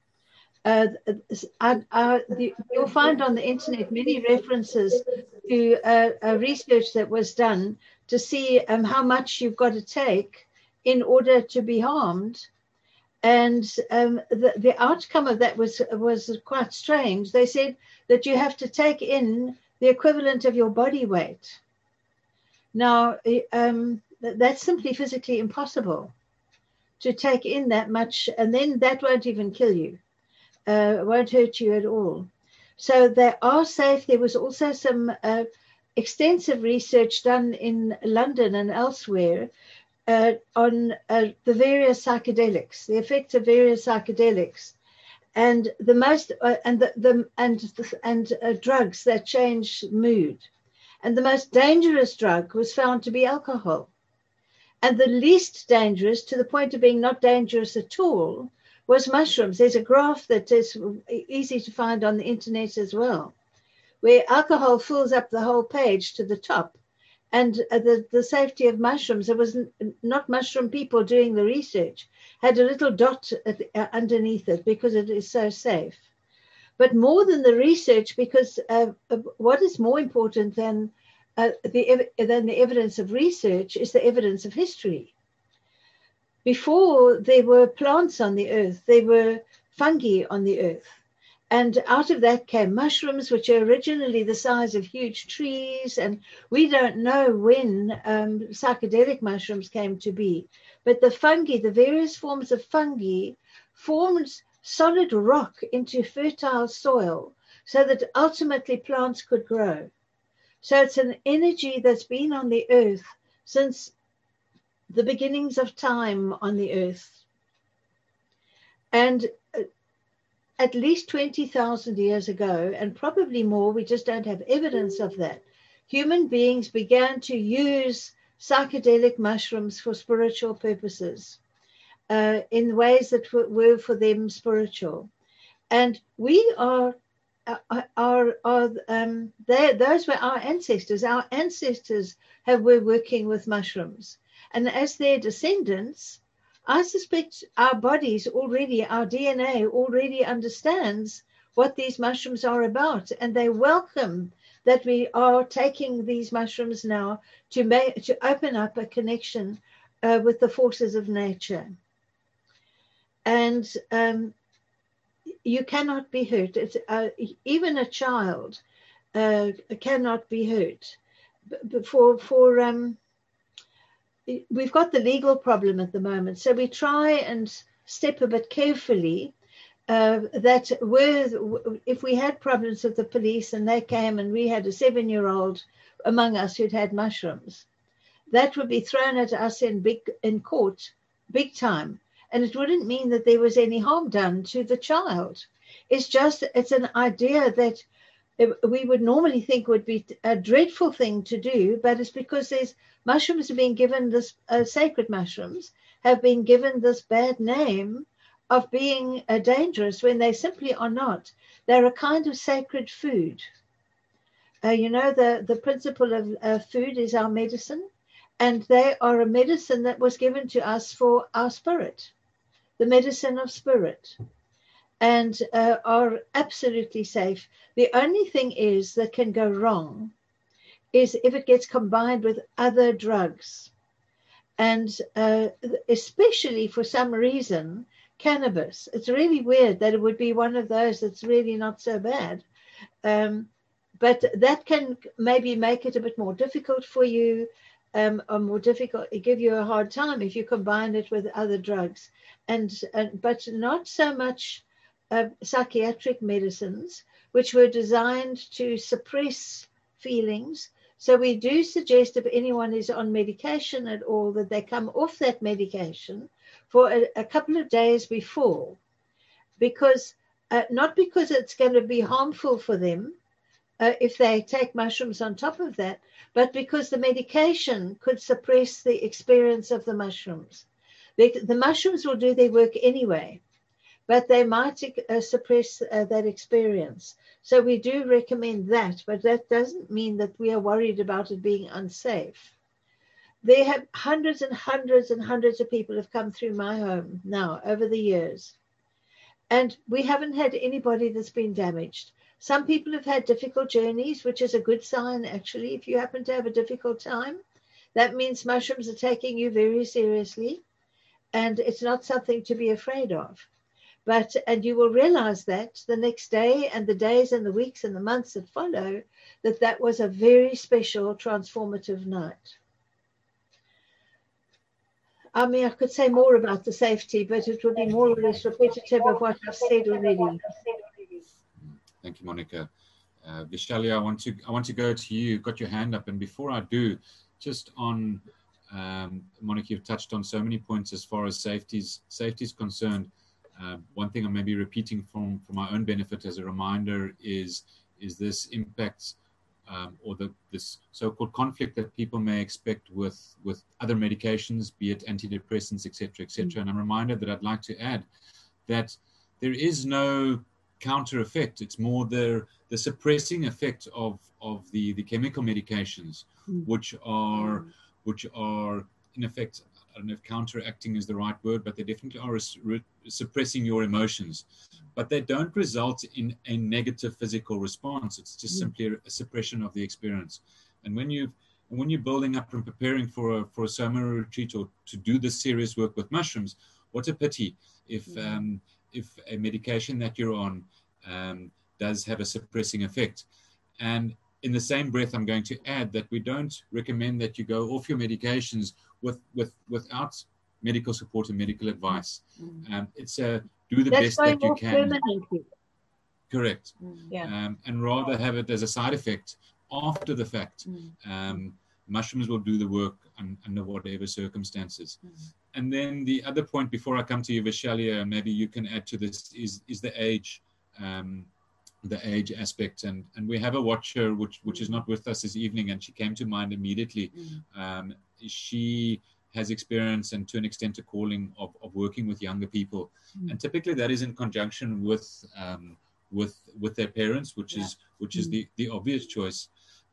You'll find on the internet many references to a research that was done to see how much you've got to take in order to be harmed. And the outcome of that was quite strange. They said that you have to take in the equivalent of your body weight. Now, that's simply physically impossible to take in that much, and then that won't even kill you, won't hurt you at all. So they are safe. There was also some extensive research done in London and elsewhere on the various psychedelics, the effects of various psychedelics, and the most drugs that change mood. And the most dangerous drug was found to be alcohol. And the least dangerous, to the point of being not dangerous at all, was mushrooms. There's a graph that is easy to find on the internet as well, where alcohol fills up the whole page to the top. And the safety of mushrooms, it was not mushroom people doing the research, had a little dot underneath it because it is so safe. But more than the research, because what is more important than the evidence of research is the evidence of history. Before there were plants on the earth, there were fungi on the earth. And out of that came mushrooms, which are originally the size of huge trees. And we don't know when psychedelic mushrooms came to be. But the fungi, the various forms of fungi, formed solid rock into fertile soil so that ultimately plants could grow. So it's an energy that's been on the earth since the beginnings of time on the earth. And at least 20,000 years ago, and probably more, we just don't have evidence of that, human beings began to use psychedelic mushrooms for spiritual purposes in ways that were for them spiritual. And we are those were our ancestors. Our ancestors were working with mushrooms. And as their descendants, I suspect our bodies already, our DNA already understands what these mushrooms are about. And they welcome that we are taking these mushrooms now to open up a connection with the forces of nature. And you cannot be hurt. It's, even a child cannot be hurt. We've got the legal problem at the moment, so we try and step a bit carefully. If we had problems with the police and they came and we had a 7-year-old among us who'd had mushrooms, that would be thrown at us in court, big time. And it wouldn't mean that there was any harm done to the child. It's an idea that we would normally think would be a dreadful thing to do, but it's because mushrooms are being given this, sacred mushrooms have been given this bad name of being dangerous when they simply are not. They're a kind of sacred food. The principle of food is our medicine, and they are a medicine that was given to us for our spirit, the medicine of spirit, and are absolutely safe. The only thing that can go wrong is if it gets combined with other drugs. And especially for some reason, cannabis. It's really weird that it would be one of those that's really not so bad. But that can maybe make it a bit more difficult for you, or more difficult, give you a hard time if you combine it with other drugs. But not so much psychiatric medicines, which were designed to suppress feelings. So we do suggest if anyone is on medication at all, that they come off that medication for a couple of days before, because not because it's going to be harmful for them if they take mushrooms on top of that, but because the medication could suppress the experience of the mushrooms. The mushrooms will do their work anyway, but they might suppress that experience. So we do recommend that, but that doesn't mean that we are worried about it being unsafe. There have hundreds and hundreds and hundreds of people have come through my home now over the years, and we haven't had anybody that's been damaged. Some people have had difficult journeys, which is a good sign, actually. If you happen to have a difficult time, that means mushrooms are taking you very seriously, and it's not something to be afraid of. And you will realize that the next day and the days and the weeks and the months that follow, that was a very special transformative night. I mean, I could say more about the safety, but it would be more or less repetitive of what I've said already.
Thank you, Monica. Vishalia, I want to go to you. You've got your hand up, and before I do, just on Monica, you've touched on so many points as far as safety is concerned. One thing I may be repeating for my own benefit as a reminder is this impact or this so-called conflict that people may expect with other medications, be it antidepressants, etc., etc. And I'm reminded that I'd like to add that there is no counter effect. It's more the suppressing effect of the chemical medications, which are in effect, I don't know if counteracting is the right word, but they definitely are suppressing your emotions. But they don't result in a negative physical response. It's just simply a suppression of the experience. And when you're building up and preparing for a Soma retreat or to do this serious work with mushrooms, what a pity if a medication that you're on does have a suppressing effect. And in the same breath, I'm going to add that we don't recommend that you go off your medications without medical support and medical advice. It's do the best that you can.
Permanently.
Correct.
Yeah.
And rather have it as a side effect after the fact. Mushrooms will do the work under whatever circumstances. And then the other point before I come to you, Vishalia, maybe you can add to this is the age. The age aspect, and we have a watcher which is not with us this evening, and she came to mind immediately. She has experience and to an extent a calling of working with younger people, and typically that is in conjunction with their parents, which is the obvious choice.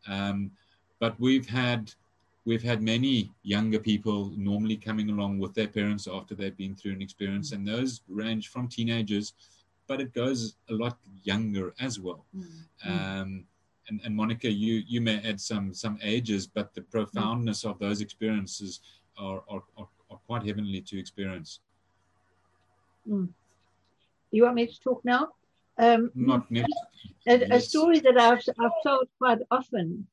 But we've had many younger people normally coming along with their parents after they've been through an experience, and those range from teenagers, but it goes a lot younger as well. And Monica, you may add some ages, but the profoundness of those experiences are quite heavenly to experience.
You want me to talk now?
Not next.
A story that I've told quite often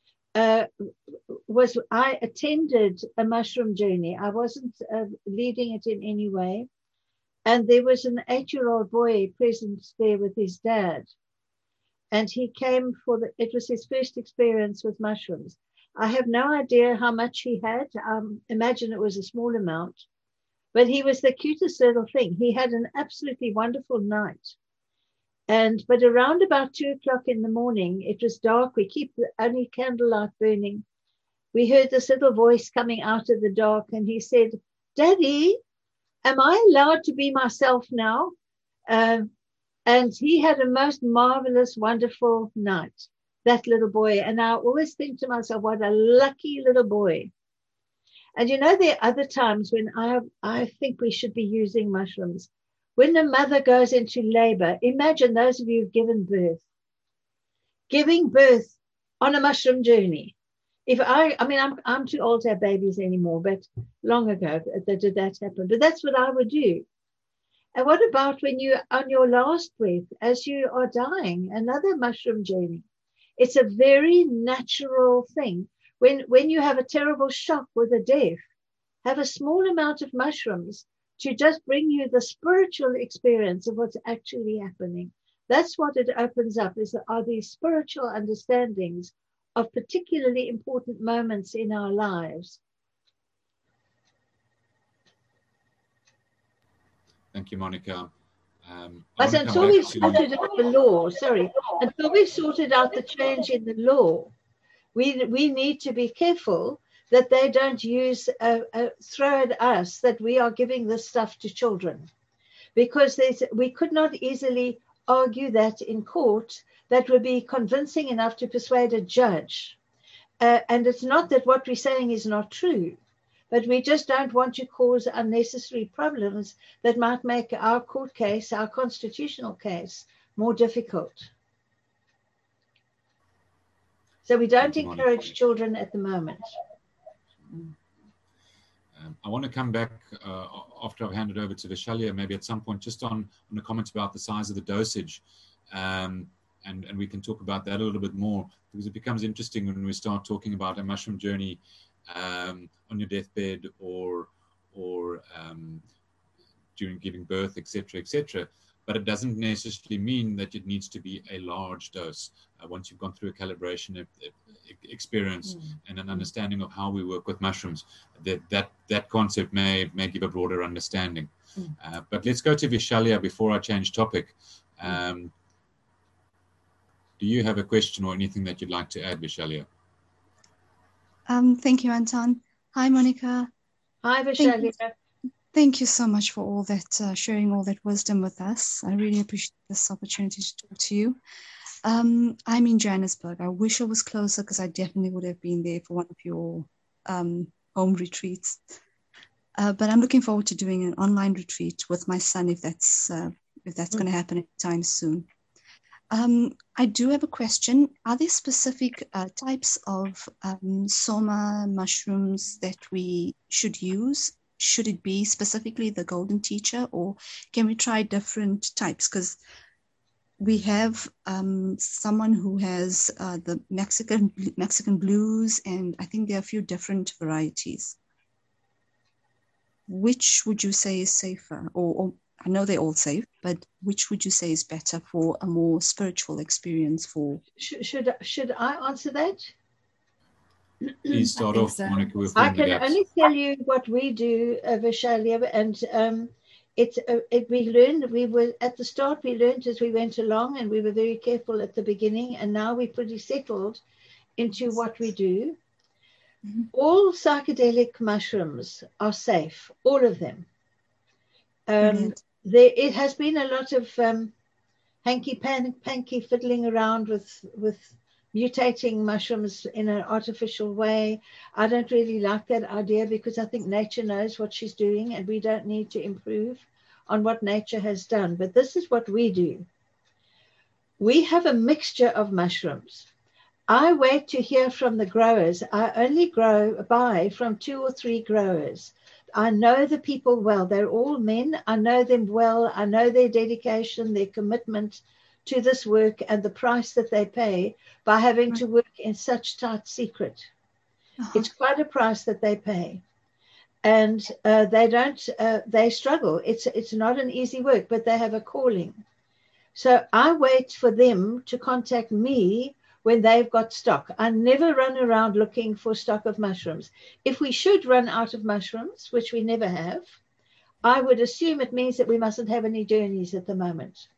was I attended a mushroom journey. I wasn't leading it in any way. And there was an 8-year-old boy present there with his dad. And he came it was his first experience with mushrooms. I have no idea how much he had. Imagine it was a small amount. But he was the cutest little thing. He had an absolutely wonderful night. But around about 2:00 in the morning, it was dark. We keep only candlelight burning. We heard this little voice coming out of the dark, and he said, "Daddy, am I allowed to be myself now?" And he had a most marvelous, wonderful night, that little boy. And I always think to myself, what a lucky little boy. And there are other times when I think we should be using mushrooms. When the mother goes into labor, imagine those of you who've given birth. Giving birth on a mushroom journey. I'm too old to have babies anymore, but long ago did that happen. But that's what I would do. And what about when you're on your last breath, as you are dying, another mushroom journey? It's a very natural thing. When you have a terrible shock with a death, have a small amount of mushrooms to just bring you the spiritual experience of what's actually happening. That's what it opens up, are these spiritual understandings of particularly important moments in our lives.
Thank you, Monica.
But until we've sorted out the law, until we've sorted out the change in the law, we need to be careful that they don't throw at us that we are giving this stuff to children, because we could not easily argue that in court. That would be convincing enough to persuade a judge. And it's not that what we're saying is not true, but we just don't want to cause unnecessary problems that might make our court case, our constitutional case, more difficult. So we don't encourage children at the moment.
I want to come back after I've handed over to Vishalya, maybe at some point, just on a comment about the size of the dosage. And we can talk about that a little bit more, because it becomes interesting when we start talking about a mushroom journey on your deathbed or during giving birth, etc., etc. But it doesn't necessarily mean that it needs to be a large dose. Once you've gone through a calibration experience and an understanding of how we work with mushrooms, that concept may give a broader understanding. But let's go to Vishalya before I change topic. Do you have a question or anything that you'd like to add, Vishalya?
Thank you, Anton. Hi, Monica.
Hi, Vishalya.
Thank you so much for all that, sharing all that wisdom with us. I really appreciate this opportunity to talk to you. I'm in Johannesburg. I wish I was closer, because I definitely would have been there for one of your home retreats. But I'm looking forward to doing an online retreat with my son, if that's going to happen anytime soon. I do have a question. Are there specific types of soma mushrooms that we should use? Should it be specifically the Golden Teacher, or can we try different types? Because we have someone who has the Mexican blues, and I think there are a few different varieties. Which would you say is safer? Or I know they're all safe, but which would you say is better for a more spiritual experience? For
should I answer that?
Please start off,
so.
Monica.
I can only tell you what we do, Vishalya, and we learned. We were at the start. We learned as we went along, and we were very careful at the beginning. And now we're pretty settled into what we do. Mm-hmm. All psychedelic mushrooms are safe. All of them. It has been a lot of hanky-panky fiddling around with mutating mushrooms in an artificial way. I don't really like that idea, because I think nature knows what she's doing, and we don't need to improve on what nature has done. But this is what we do. We have a mixture of mushrooms. I wait to hear from the growers. I only buy from 2 or 3 growers. I know the people well. They're all men. I know them well. I know their dedication, their commitment to this work, and the price that they pay by having to work in such tight secret. It's quite a price that they pay. And they struggle. It's not an easy work, but they have a calling. So I wait for them to contact me when they've got stock. I never run around looking for stock of mushrooms. If we should run out of mushrooms, which we never have, I would assume it means that we mustn't have any journeys at the moment.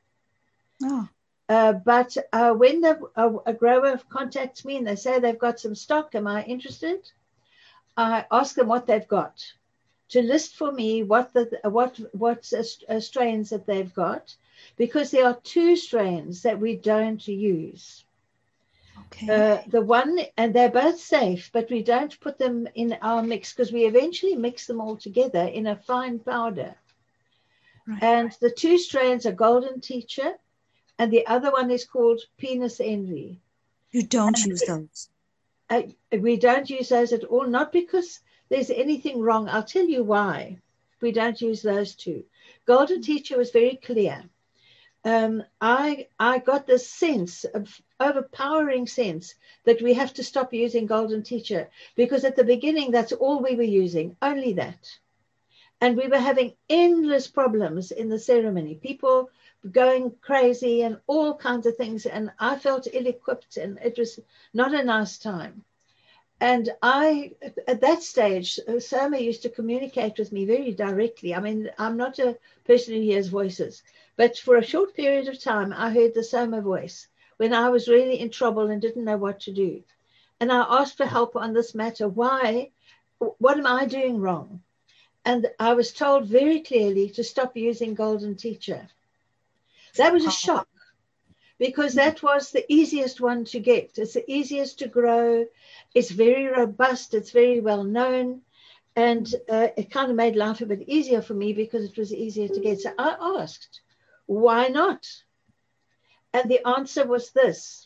But when a grower contacts me and they say they've got some stock, am I interested? I ask them what they've got, to list for me what strains that they've got, because there are 2 strains that we don't use. Okay. The one, and they're both safe, but we don't put them in our mix, because we eventually mix them all together in a fine powder. Right. And the 2 strains are Golden Teacher, and the other one is called Penis Envy.
You don't use those?
We don't use those at all, not because there's anything wrong. I'll tell you why we don't use those 2. Golden Teacher was very clear. I got this sense of overpowering sense that we have to stop using Golden Teacher, because at the beginning, that's all we were using, only that. And we were having endless problems in the ceremony, people going crazy and all kinds of things. And I felt ill-equipped, and it was not a nice time. And at that stage, Soma used to communicate with me very directly. I mean, I'm not a person who hears voices, but for a short period of time, I heard the Soma voice when I was really in trouble and didn't know what to do. And I asked for help on this matter. Why? What am I doing wrong? And I was told very clearly to stop using Golden Teacher. That was a shock, because that was the easiest one to get. It's the easiest to grow. It's very robust. It's very well known. And it kind of made life a bit easier for me, because it was easier to get. So I asked, why not? And the answer was this.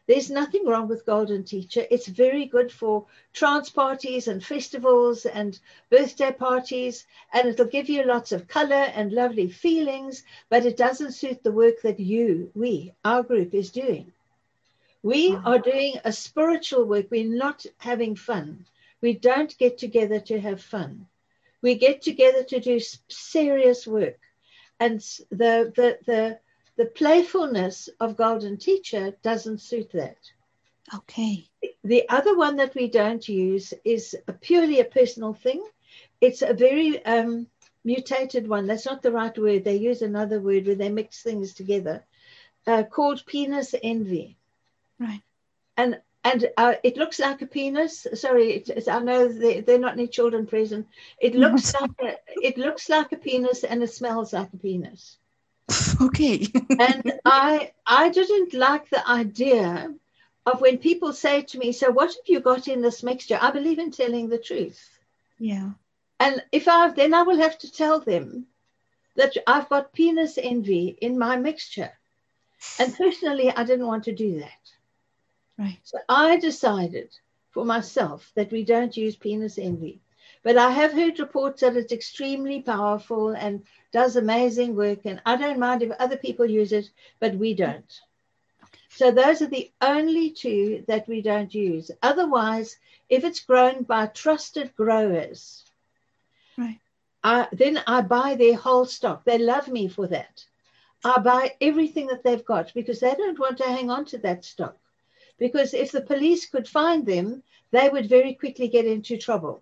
There's nothing wrong with Golden Teacher. It's very good for trance parties and festivals and birthday parties, and it'll give you lots of color and lovely feelings, but it doesn't suit the work that our group is doing. We are doing a spiritual work. We're not having fun. We don't get together to have fun. We get together to do serious work. And the playfulness of Golden Teacher doesn't suit that.
Okay.
The other one that we don't use is purely a personal thing. It's a very mutated one. That's not the right word. They use another word where they mix things together, called penis envy.
Right.
And it looks like a penis. Sorry, I know they're not any children present. It looks like a penis, and it smells like a penis.
Okay.
And I didn't like the idea of when people say to me, so what have you got in this mixture? I believe in telling the truth.
Yeah.
And then I will have to tell them that I've got penis envy in my mixture. And personally, I didn't want to do that.
Right.
So I decided for myself that we don't use penis envy. But I have heard reports that it's extremely powerful and does amazing work. And I don't mind if other people use it, but we don't. So those are the only two that we don't use. Otherwise, if it's grown by trusted growers,
right,
then I buy their whole stock. They love me for that. I buy everything that they've got because they don't want to hang on to that stock. Because if the police could find them, they would very quickly get into trouble.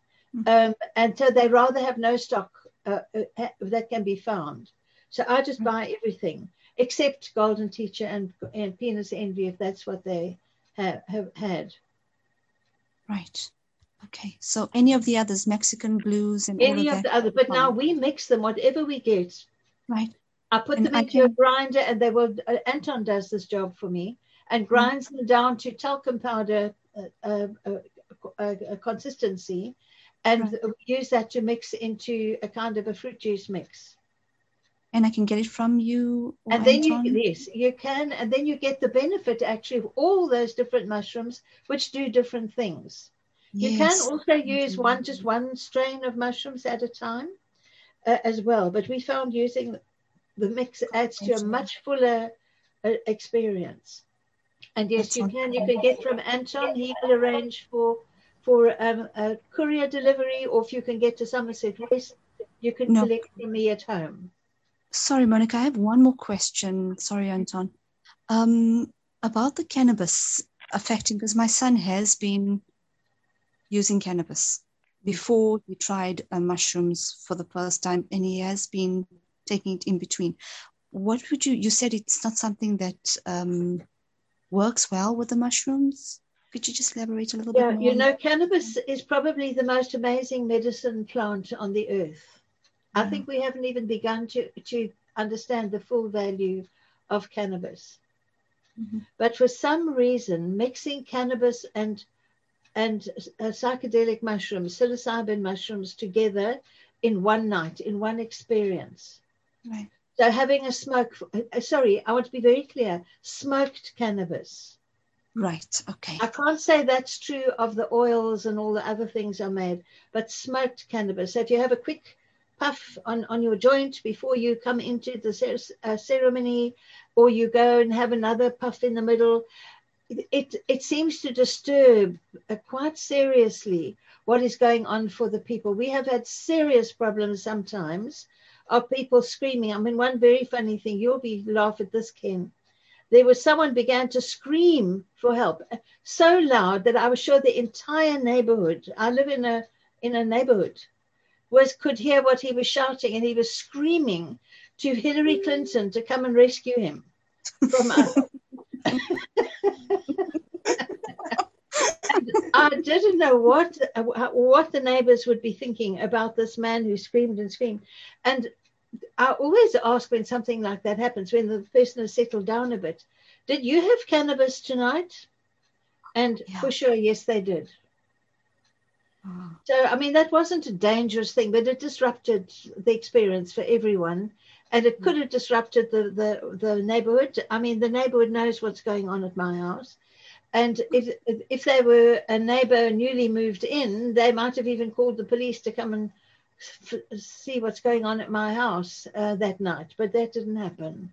And so they rather have no stock that can be found. So I just buy everything except Golden Teacher and Penis Envy, if that's what they have had.
Right. Okay. So any of the others, Mexican blues and
any
all
of the other, but now we mix them, whatever we get.
Right.
I put them into a grinder, and they will. Anton does this job for me and grinds them down to talcum powder consistency, and use that to mix into a kind of a fruit juice mix.
And I can get it from you,
and then you can, and then you get the benefit actually of all those different mushrooms which do different things. Yes. You can also use just one strain of mushrooms at a time as well. But we found using the mix adds to a much fuller experience. And yes, you can get from Anton. He will arrange for a courier delivery, or if you can get to Somerset West, you can collect from me at home.
Sorry, Monica, I have one more question. Sorry, Anton. About the cannabis affecting, because my son has been using cannabis before he tried mushrooms for the first time, and he has been taking it in between. What would you said it's not something that works well with the mushrooms. Could you just elaborate a little bit more?
You know, cannabis is probably the most amazing medicine plant on the earth. I think we haven't even begun to understand the full value of cannabis. Mm-hmm. But for some reason, mixing cannabis and psychedelic mushrooms, psilocybin mushrooms together in one night, in one experience.
Right.
So having a I want to be very clear, smoked cannabis.
Right, okay.
I can't say that's true of the oils and all the other things are made, but smoked cannabis. So if you have a quick puff on your joint before you come into the ceremony, or you go and have another puff in the middle, it seems to disturb quite seriously what is going on for the people. We have had serious problems sometimes of people screaming. I mean, one very funny thing, you'll be laugh at this, Ken. There was someone began to scream for help so loud that I was sure the entire neighborhood, I live in a neighborhood, could hear what he was shouting, and he was screaming to Hillary Clinton to come and rescue him from us. I didn't know what the neighbors would be thinking about this man who screamed and screamed. And I always ask when something like that happens, when the person has settled down a bit, did you have cannabis tonight? And for sure, yes, they did. So, I mean, that wasn't a dangerous thing, but it disrupted the experience for everyone. And it could have disrupted the neighborhood. I mean, the neighborhood knows what's going on at my house. And if they were a neighbor newly moved in, they might have even called the police to come and see what's going on at my house that night. But that didn't happen.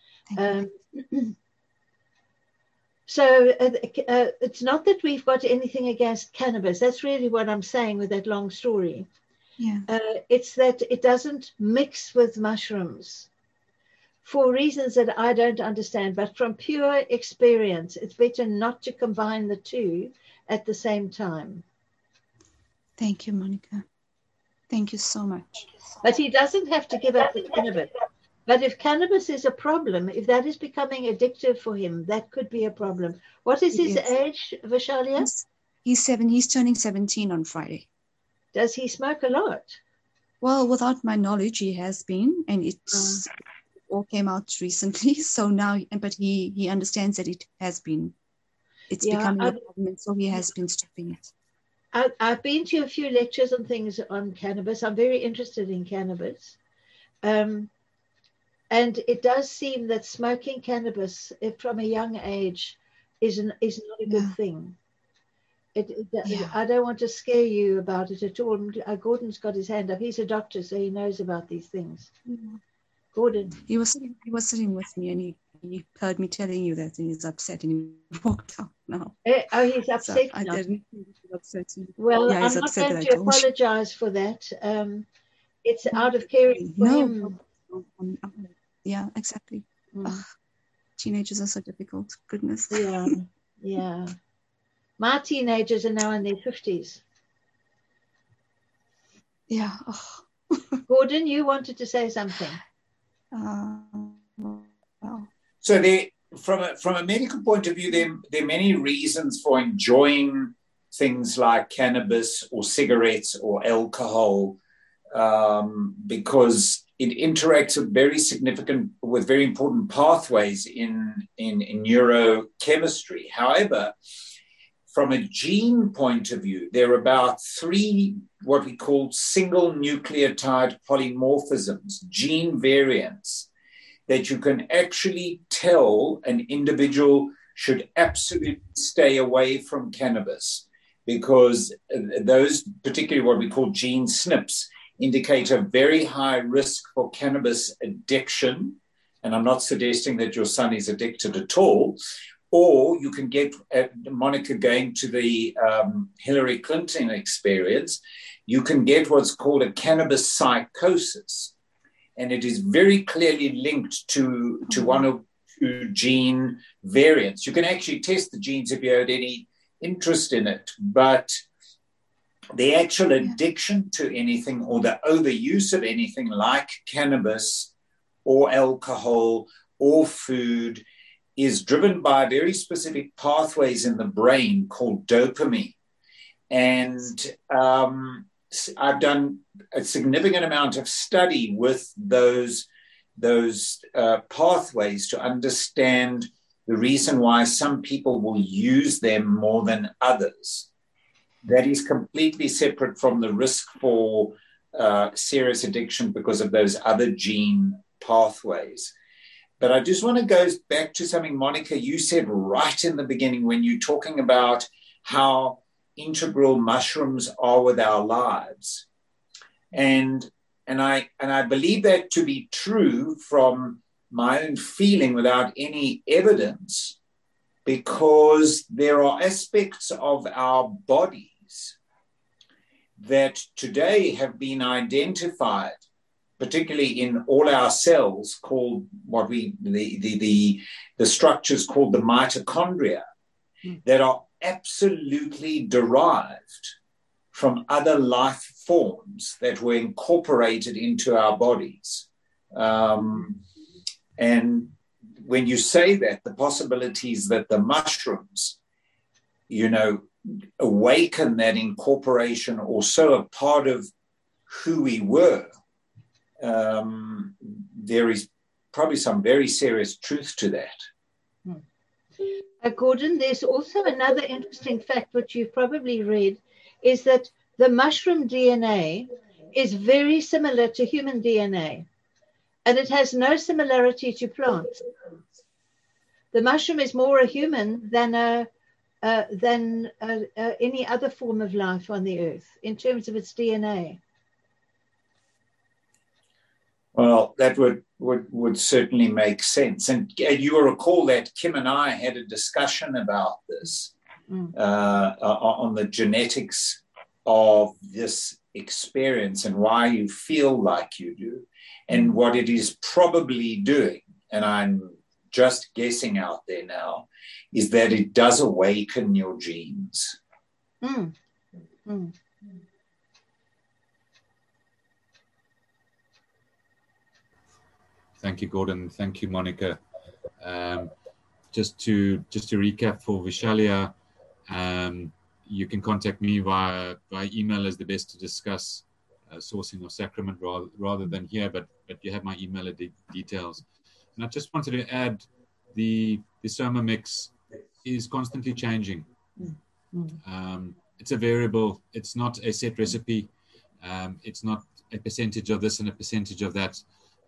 So it's not that we've got anything against cannabis. That's really what I'm saying with that long story.
Yeah.
It's that it doesn't mix with mushrooms for reasons that I don't understand. But from pure experience, it's better not to combine the two at the same time.
Thank you, Monica. Thank you so much.
But he doesn't have to give up the cannabis. But if cannabis is a problem, if that is becoming addictive for him, that could be a problem. What is his age, Vaishalia?
He's turning 17 on Friday.
Does he smoke a lot?
Well, without my knowledge, he has been, and it's all came out recently. So now, but he understands that it has been. It's becoming a problem, and so he has been stopping it.
I've been to a few lectures and things on cannabis. I'm very interested in cannabis. And it does seem that smoking cannabis from a young age is not a good thing. I don't want to scare you about it at all. Gordon's got his hand up. He's a doctor, so he knows about these things. Gordon.
He was sitting with me, and he heard me telling you that, and he's upset, and he walked out now.
Oh, he's upset now.
I didn't think he was upset.
Well, I'm not going to apologize for that. It's out of caring for him.
Yeah, exactly. Ugh, teenagers are so difficult. Goodness.
Yeah. My teenagers are now in their 50s.
Yeah.
Gordon, you wanted to say something.
Well.
So from a medical point of view, there are many reasons for enjoying things like cannabis or cigarettes or alcohol, because it interacts with very important pathways in neurochemistry. However, from a gene point of view, there are about 3 what we call single nucleotide polymorphisms, gene variants, that you can actually tell an individual should absolutely stay away from cannabis, because those, particularly what we call gene SNPs, indicate a very high risk for cannabis addiction. And I'm not suggesting that your son is addicted at all. Or you can get, Monica, going to the Hillary Clinton experience, you can get what's called a cannabis psychosis. And it is very clearly linked to one or two gene variants. You can actually test the genes if you had any interest in it. But the actual addiction to anything or the overuse of anything like cannabis or alcohol or food is driven by very specific pathways in the brain called dopamine. And I've done a significant amount of study with those pathways to understand the reason why some people will use them more than others. That is completely separate from the risk for serious addiction because of those other gene pathways. But I just want to go back to something, Monica, you said right in the beginning when you're talking about how integral mushrooms are with our lives. And I believe that to be true from my own feeling without any evidence, because there are aspects of our bodies that today have been identified, particularly in all our cells, called what the structures called the mitochondria, that are absolutely derived from other life forms that were incorporated into our bodies. And when you say that, the possibilities that the mushrooms, awaken that incorporation or so a part of who we were, there is probably some very serious truth to that.
Gordon, there's also another interesting fact which you've probably read, is that the mushroom DNA is very similar to human DNA, and it has no similarity to plants. The mushroom is more a human than any other form of life on the earth in terms of its DNA.
Well, that would certainly make sense. And you will recall that Kim and I had a discussion about this on the genetics of this experience and why you feel like you do and what it is probably doing. And I'm just guessing out there now, is that it does awaken your genes.
Thank you, Gordon. Thank you, Monica. Just to recap for Vishalia, you can contact me via email as the best to discuss sourcing of sacrament rather than here, but you have my email details. And I just wanted to add the Soma mix is constantly changing. It's a variable. It's not a set recipe. It's not a percentage of this and a percentage of that.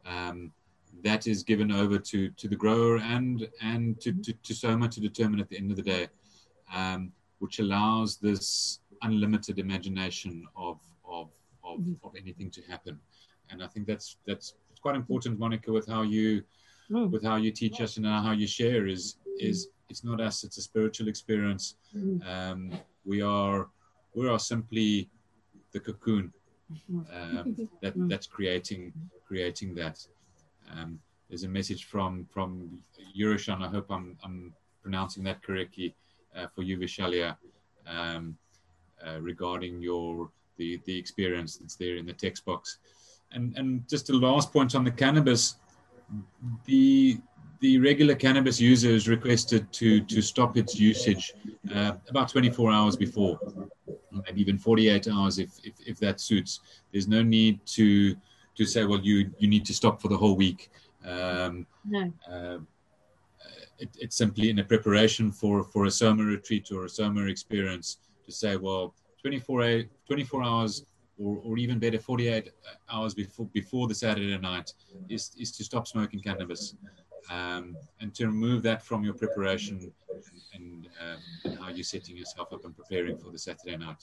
That is given over to the grower and to Soma to determine at the end of the day, which allows this unlimited imagination of anything to happen. And I think that's quite important, Monica, with how you teach us and how you share is it's not us, it's a spiritual experience. We are simply the cocoon that's creating that. There's a message from Euroshan, I hope I'm pronouncing that correctly, for you, Vishalia, regarding the experience that's there in the text box. And just a last point on the cannabis, the regular cannabis user is requested to stop its usage about 24 hours before, maybe even 48 hours if that suits. There's no need to say, well, you need to stop for the whole week.
No.
It's simply in a preparation for a Soma retreat or a Soma experience to say, well, 24 hours or even better, 48 hours before the Saturday night is to stop smoking cannabis, and to remove that from your preparation and how you're setting yourself up and preparing for the Saturday night.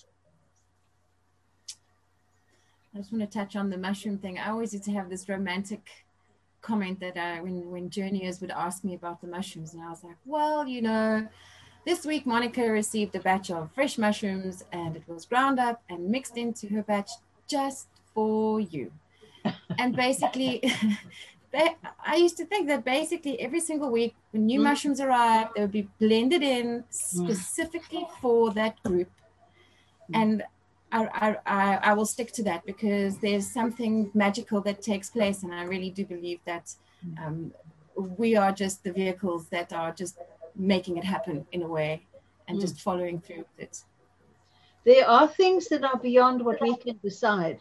I just want to touch on the mushroom thing. I always used to have this romantic comment that when journeyers would ask me about the mushrooms, and I was like, well, this week Monica received a batch of fresh mushrooms and it was ground up and mixed into her batch just for you. And basically, I used to think that basically every single week when new mushrooms arrived, they would be blended in specifically for that group. And I will stick to that because there's something magical that takes place, and I really do believe that we are just the vehicles that are just making it happen in a way and just following through with it.
There are things that are beyond what we can decide,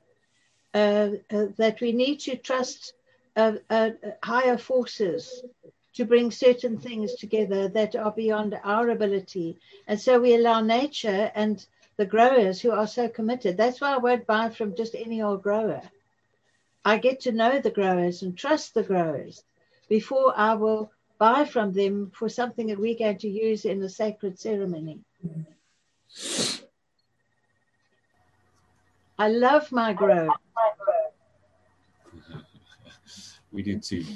that we need to trust higher forces to bring certain things together that are beyond our ability. And so we allow nature and the growers who are so committed. That's why I won't buy from just any old grower. I get to know the growers and trust the growers before I will buy from them for something that we're going to use in a sacred ceremony. I love my growers.
We do too.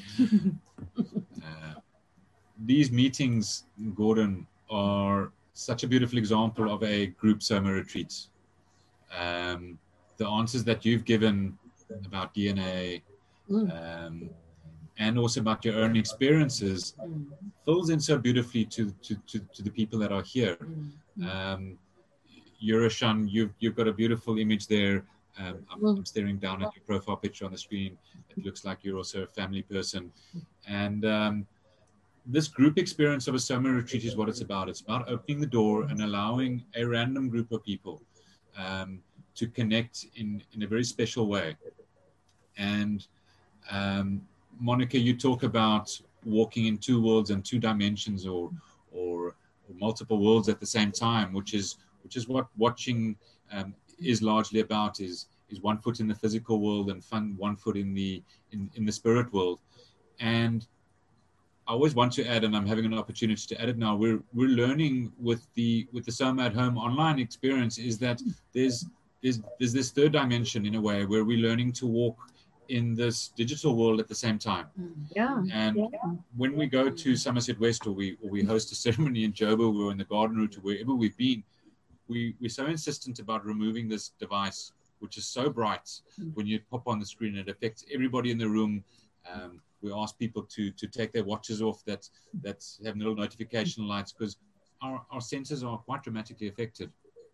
These meetings, Gordon, are such a beautiful example of a group Soma retreat. The answers that you've given about DNA and also about your own experiences fills in so beautifully to the people that are here. Euroshan, you've got a beautiful image there. I'm staring down at your profile picture on the screen. It looks like you're also a family person. And this group experience of a Soma retreat is what it's about. It's about opening the door and allowing a random group of people to connect in a very special way. And Monica, you talk about walking in two worlds and two dimensions or multiple worlds at the same time, which is what watching is largely about is 1 foot in the physical world and 1 foot in the spirit world. And I always want to add, and I'm having an opportunity to add it now, we're learning with the Soma at Home online experience is that there's this third dimension in a way where we're learning to walk in this digital world at the same time.
Yeah.
And when we go to Somerset West or we host a ceremony in Joburg or in the Garden Route or wherever we've been, we're so insistent about removing this device, which is so bright when you pop on the screen. It affects everybody in the room. We ask people to take their watches off that have little notification lights, because our senses are quite dramatically affected.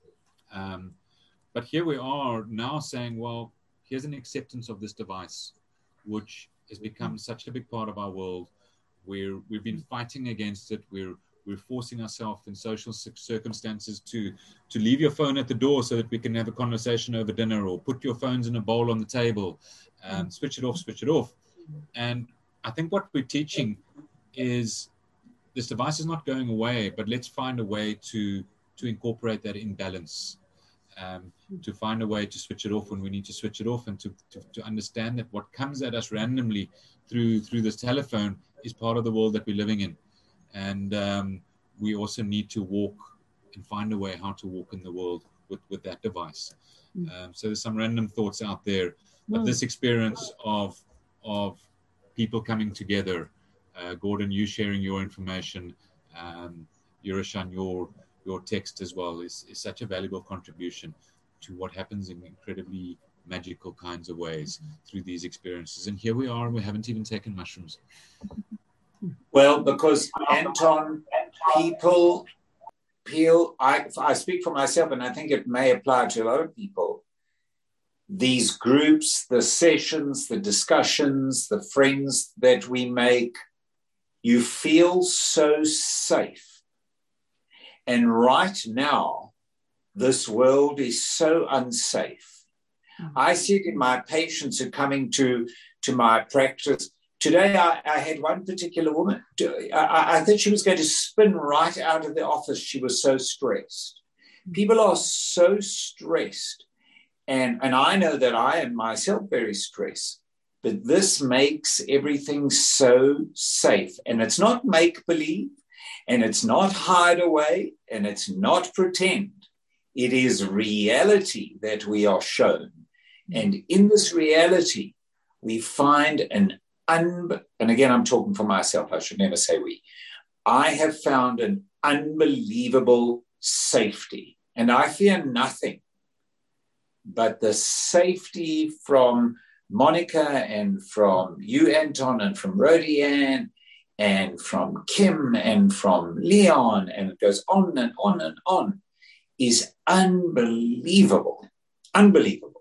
But here we are now saying, well, here's an acceptance of this device, which has become such a big part of our world. We've been fighting against it. We're forcing ourselves in social circumstances to leave your phone at the door so that we can have a conversation over dinner, or put your phones in a bowl on the table, switch it off. And I think what we're teaching is this device is not going away, but let's find a way to incorporate that in balance, to find a way to switch it off when we need to switch it off, and to understand that what comes at us randomly through this telephone is part of the world that we're living in. And we also need to walk and find a way how to walk in the world with that device. So there's some random thoughts out there, but this experience of people coming together, Gordon, you sharing your information, Yurushan, your text as well is such a valuable contribution to what happens in incredibly magical kinds of ways through these experiences. And here we are, we haven't even taken mushrooms.
Well, because Anton, people feel, I speak for myself, and I think it may apply to a lot of people, these groups, the sessions, the discussions, the friends that we make, you feel so safe. And right now, this world is so unsafe. I see it in my patients who are coming to my practice. Today, I had one particular woman, I thought she was going to spin right out of the office. She was so stressed. People are so stressed. And I know that I am myself very stressed. But this makes everything so safe. And it's not make-believe, and it's not hide away, and it's not pretend. It is reality that we are shown. And in this reality, we find and again, I'm talking for myself, I should never say we. I have found an unbelievable safety, and I fear nothing but the safety from Monica and from you, Anton, and from Rodianne, and from Kim, and from Leon, and it goes on and on and on, is unbelievable. Unbelievable.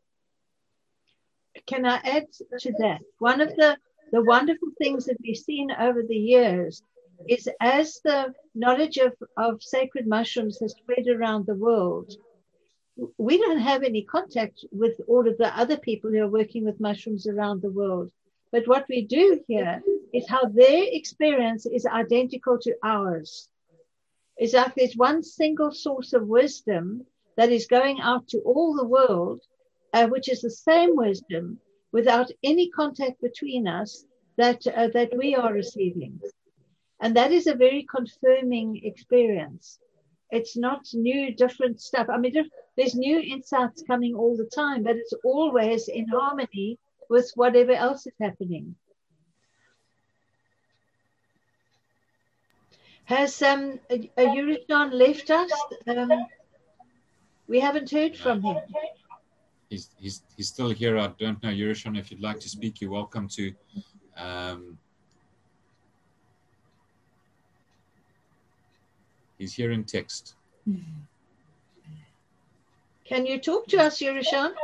Can I add to that? One of the wonderful things that we've seen over the years is, as the knowledge of sacred mushrooms has spread around the world, we don't have any contact with all of the other people who are working with mushrooms around the world. But what we do here is how their experience is identical to ours. It's like there's one single source of wisdom that is going out to all the world, which is the same wisdom, without any contact between us, that we are receiving. And that is a very confirming experience. It's not new, different stuff. I mean, there's new insights coming all the time, but it's always in harmony with whatever else is happening. Has Yurushan left us? We haven't heard from him.
He's still here. I don't know, Yurushan, if you'd like to speak, you're welcome to. He's here in text.
Can you talk to us, Yurushan?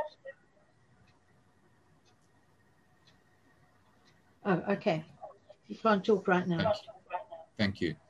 Oh, okay. You can't talk right now.
Thank you.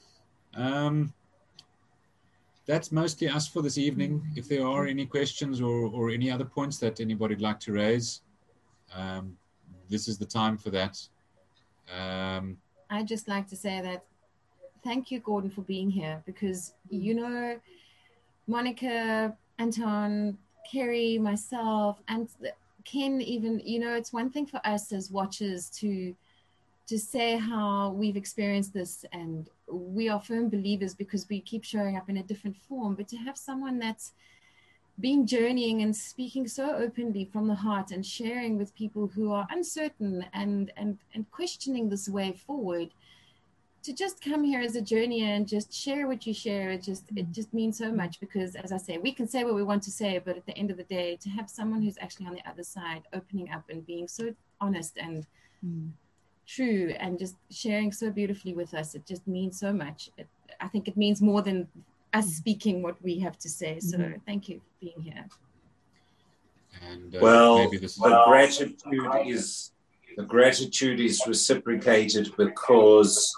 That's mostly us for this evening. If there are any questions or any other points that anybody would like to raise, this is the time for that.
I'd just like to say that thank you, Gordon, for being here, because, you know, Monica, Anton, Kerry, myself, and Ken even, you know, it's one thing for us as watchers to say how we've experienced this, and we are firm believers because we keep showing up in a different form, but to have someone that's been journeying and speaking so openly from the heart and sharing with people who are uncertain and questioning this way forward, to just come here as a journeyer and just share what you share, it just means so much, because as I say, we can say what we want to say, but at the end of the day, to have someone who's actually on the other side opening up and being so honest and true and just sharing so beautifully with us, it just means so much. I think it means more than us speaking what we have to say. So thank you for being here.
And
well,
maybe this is
the gratitude is reciprocated because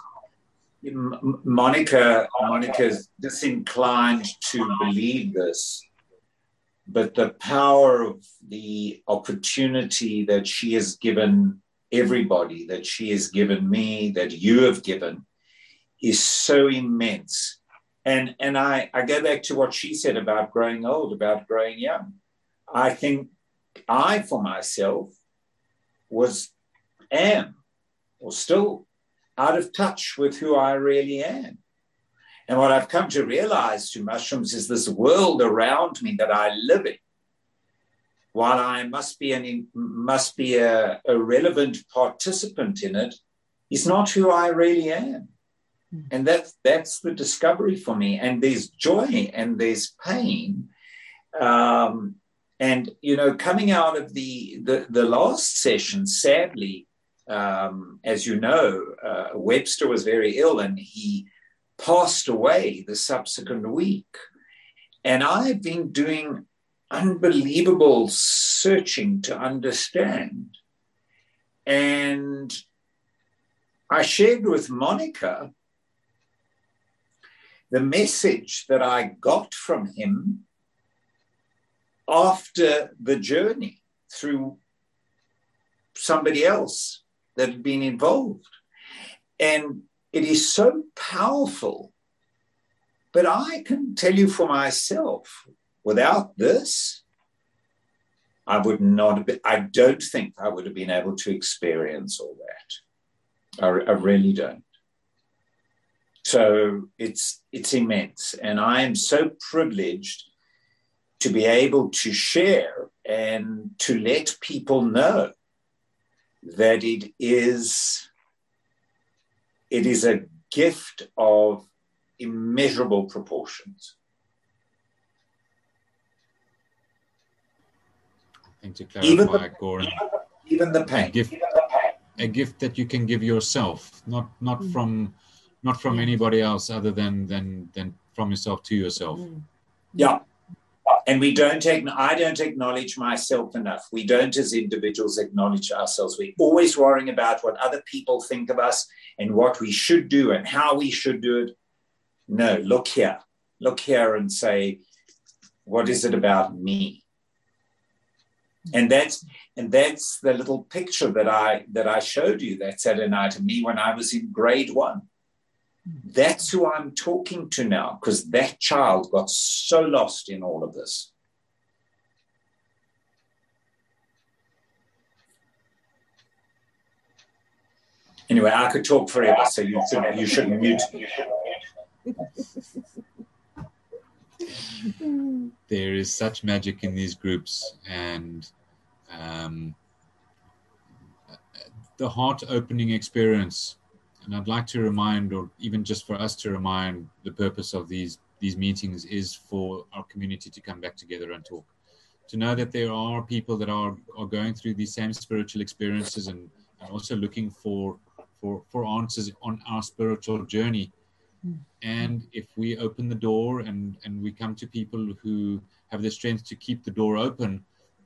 Monica's disinclined to believe this, but the power of the opportunity that she has given everybody, that she has given me, that you have given, is so immense. And I go back to what she said about growing old, about growing young. I think I, for myself, am still out of touch with who I really am. And what I've come to realize through mushrooms is this world around me that I live in, while I must be a relevant participant in it, is not who I really am. And that's the discovery for me. And there's joy and there's pain. And, you know, coming out of the last session, sadly, as you know, Webster was very ill and he passed away the subsequent week. And I've been doing unbelievable searching to understand. And I shared with Monica the message that I got from him after the journey through somebody else that had been involved. And it is so powerful. But I can tell you for myself, without this, I don't think I would have been able to experience all that. I really don't. So it's immense. And I am so privileged to be able to share and to let people know that it is a gift of immeasurable proportions.
I think to clarify, Goran,
even the pain.
A gift that you can give yourself, not from anybody else other than from yourself to yourself.
Yeah. And I don't acknowledge myself enough. We don't as individuals acknowledge ourselves. We're always worrying about what other people think of us and what we should do and how we should do it. No, look here and say, what is it about me? And that's the little picture that I showed you that Saturday night of me when I was in grade 1. That's who I'm talking to now, because that child got so lost in all of this. Anyway, I could talk forever, so you shouldn't mute me.
There is such magic in these groups, and the heart-opening experience. And I'd like to remind, or even just for us to remind, the purpose of these meetings is for our community to come back together and talk. To know that there are people that are going through these same spiritual experiences and also looking for answers on our spiritual journey. And if we open the door and we come to people who have the strength to keep the door open,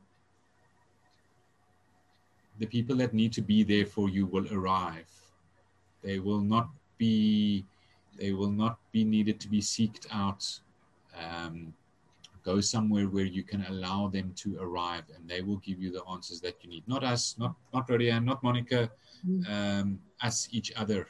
the people that need to be there for you will arrive. They will not be needed to be seeked out. Go somewhere where you can allow them to arrive, and they will give you the answers that you need. Not us, not Rodian, not Monica, us, each other.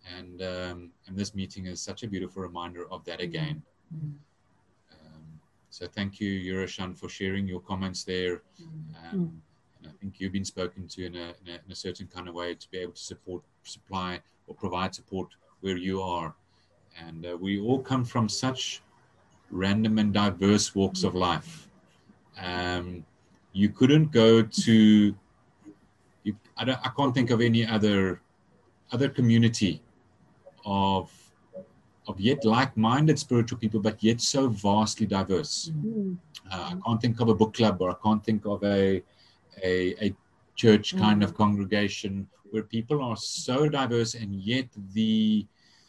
And this meeting is such a beautiful reminder of that again. So thank you, Yurashan, for sharing your comments there. And I think you've been spoken to in a certain kind of way to be able to supply or provide support where you are. And we all come from such random and diverse walks of life. You couldn't go to, I can't think of any other community of yet like-minded spiritual people, but yet so vastly diverse. I can't think of a book club, or I can't think of a church kind of congregation where people are so diverse, and yet the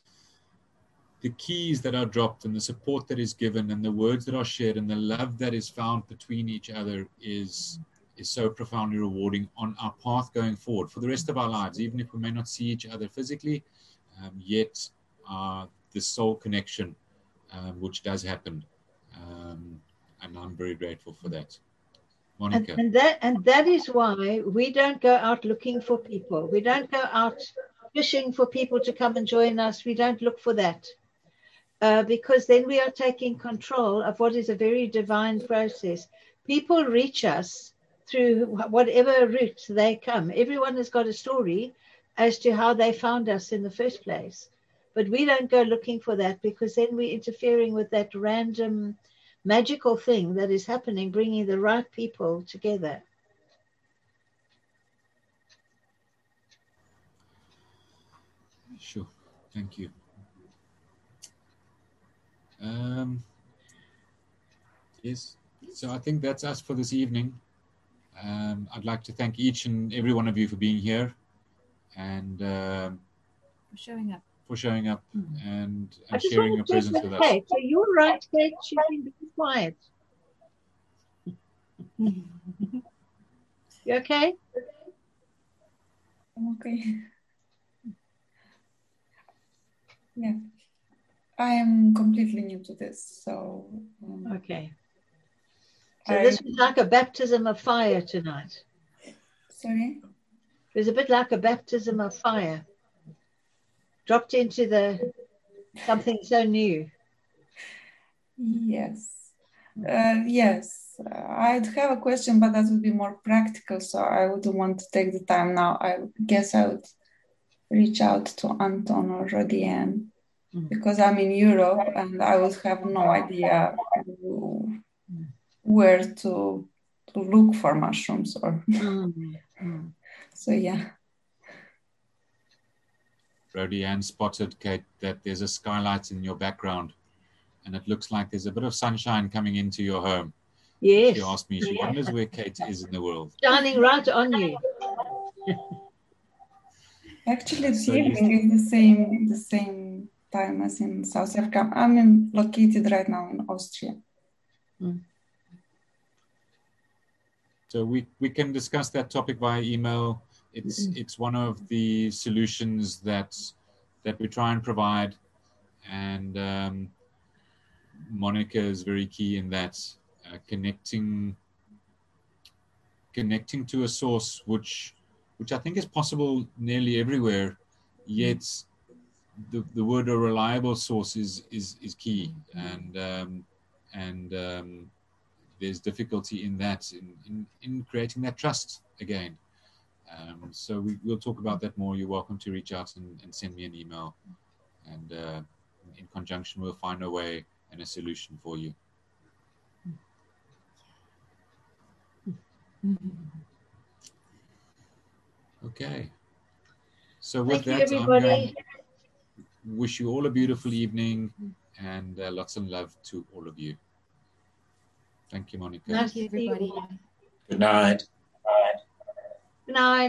keys that are dropped and the support that is given and the words that are shared and the love that is found between each other is so profoundly rewarding on our path going forward for the rest of our lives, even if we may not see each other physically, yet the soul connection, which does happen. And I'm very grateful for that. Monica.
And that is why we don't go out looking for people. We don't go out fishing for people to come and join us. We don't look for that. Because then we are taking control of what is a very divine process. People reach us through whatever route they come. Everyone has got a story as to how they found us in the first place. But we don't go looking for that, because then we're interfering with that random magical thing that is happening, bringing the right people together.
Sure. Thank you. Yes. So I think that's us for this evening. I'd like to thank each and every one of you for being here and
For showing up.
And sharing your presence with us.
Kate. So you're right, Kate. She's been very quiet. You okay?
I'm okay. Yeah. I am completely new to this, so...
okay. So this was like a baptism of fire tonight.
Sorry?
It was a bit like a baptism of fire. Dropped into something so new.
Yes. Yes. I'd have a question, but that would be more practical, so I wouldn't want to take the time now. I guess I would reach out to Anton or Rodian, because I'm in Europe and I would have no idea where to look for mushrooms or so yeah.
Rodian spotted, Kate, that there's a skylight in your background and it looks like there's a bit of sunshine coming into your home.
Yes.
She asked me, she wonders where Kate is in the world.
Shining right on you.
Actually, the evening is the same time as in South Africa. I'm located right now in Austria.
So we can discuss that topic via email. It's one of the solutions that we try and provide, and Monica is very key in that, connecting to a source which I think is possible nearly everywhere, yet the word a reliable source is key, and there's difficulty in that, in creating that trust again. So we'll talk about that more. You're welcome to reach out and send me an email, and in conjunction we'll find a way and a solution for you. Okay. So with that, I'm going to wish you all a beautiful evening and lots of love to all of you. Thank you, Monica.
Nice to see you.
Good night.
Good night.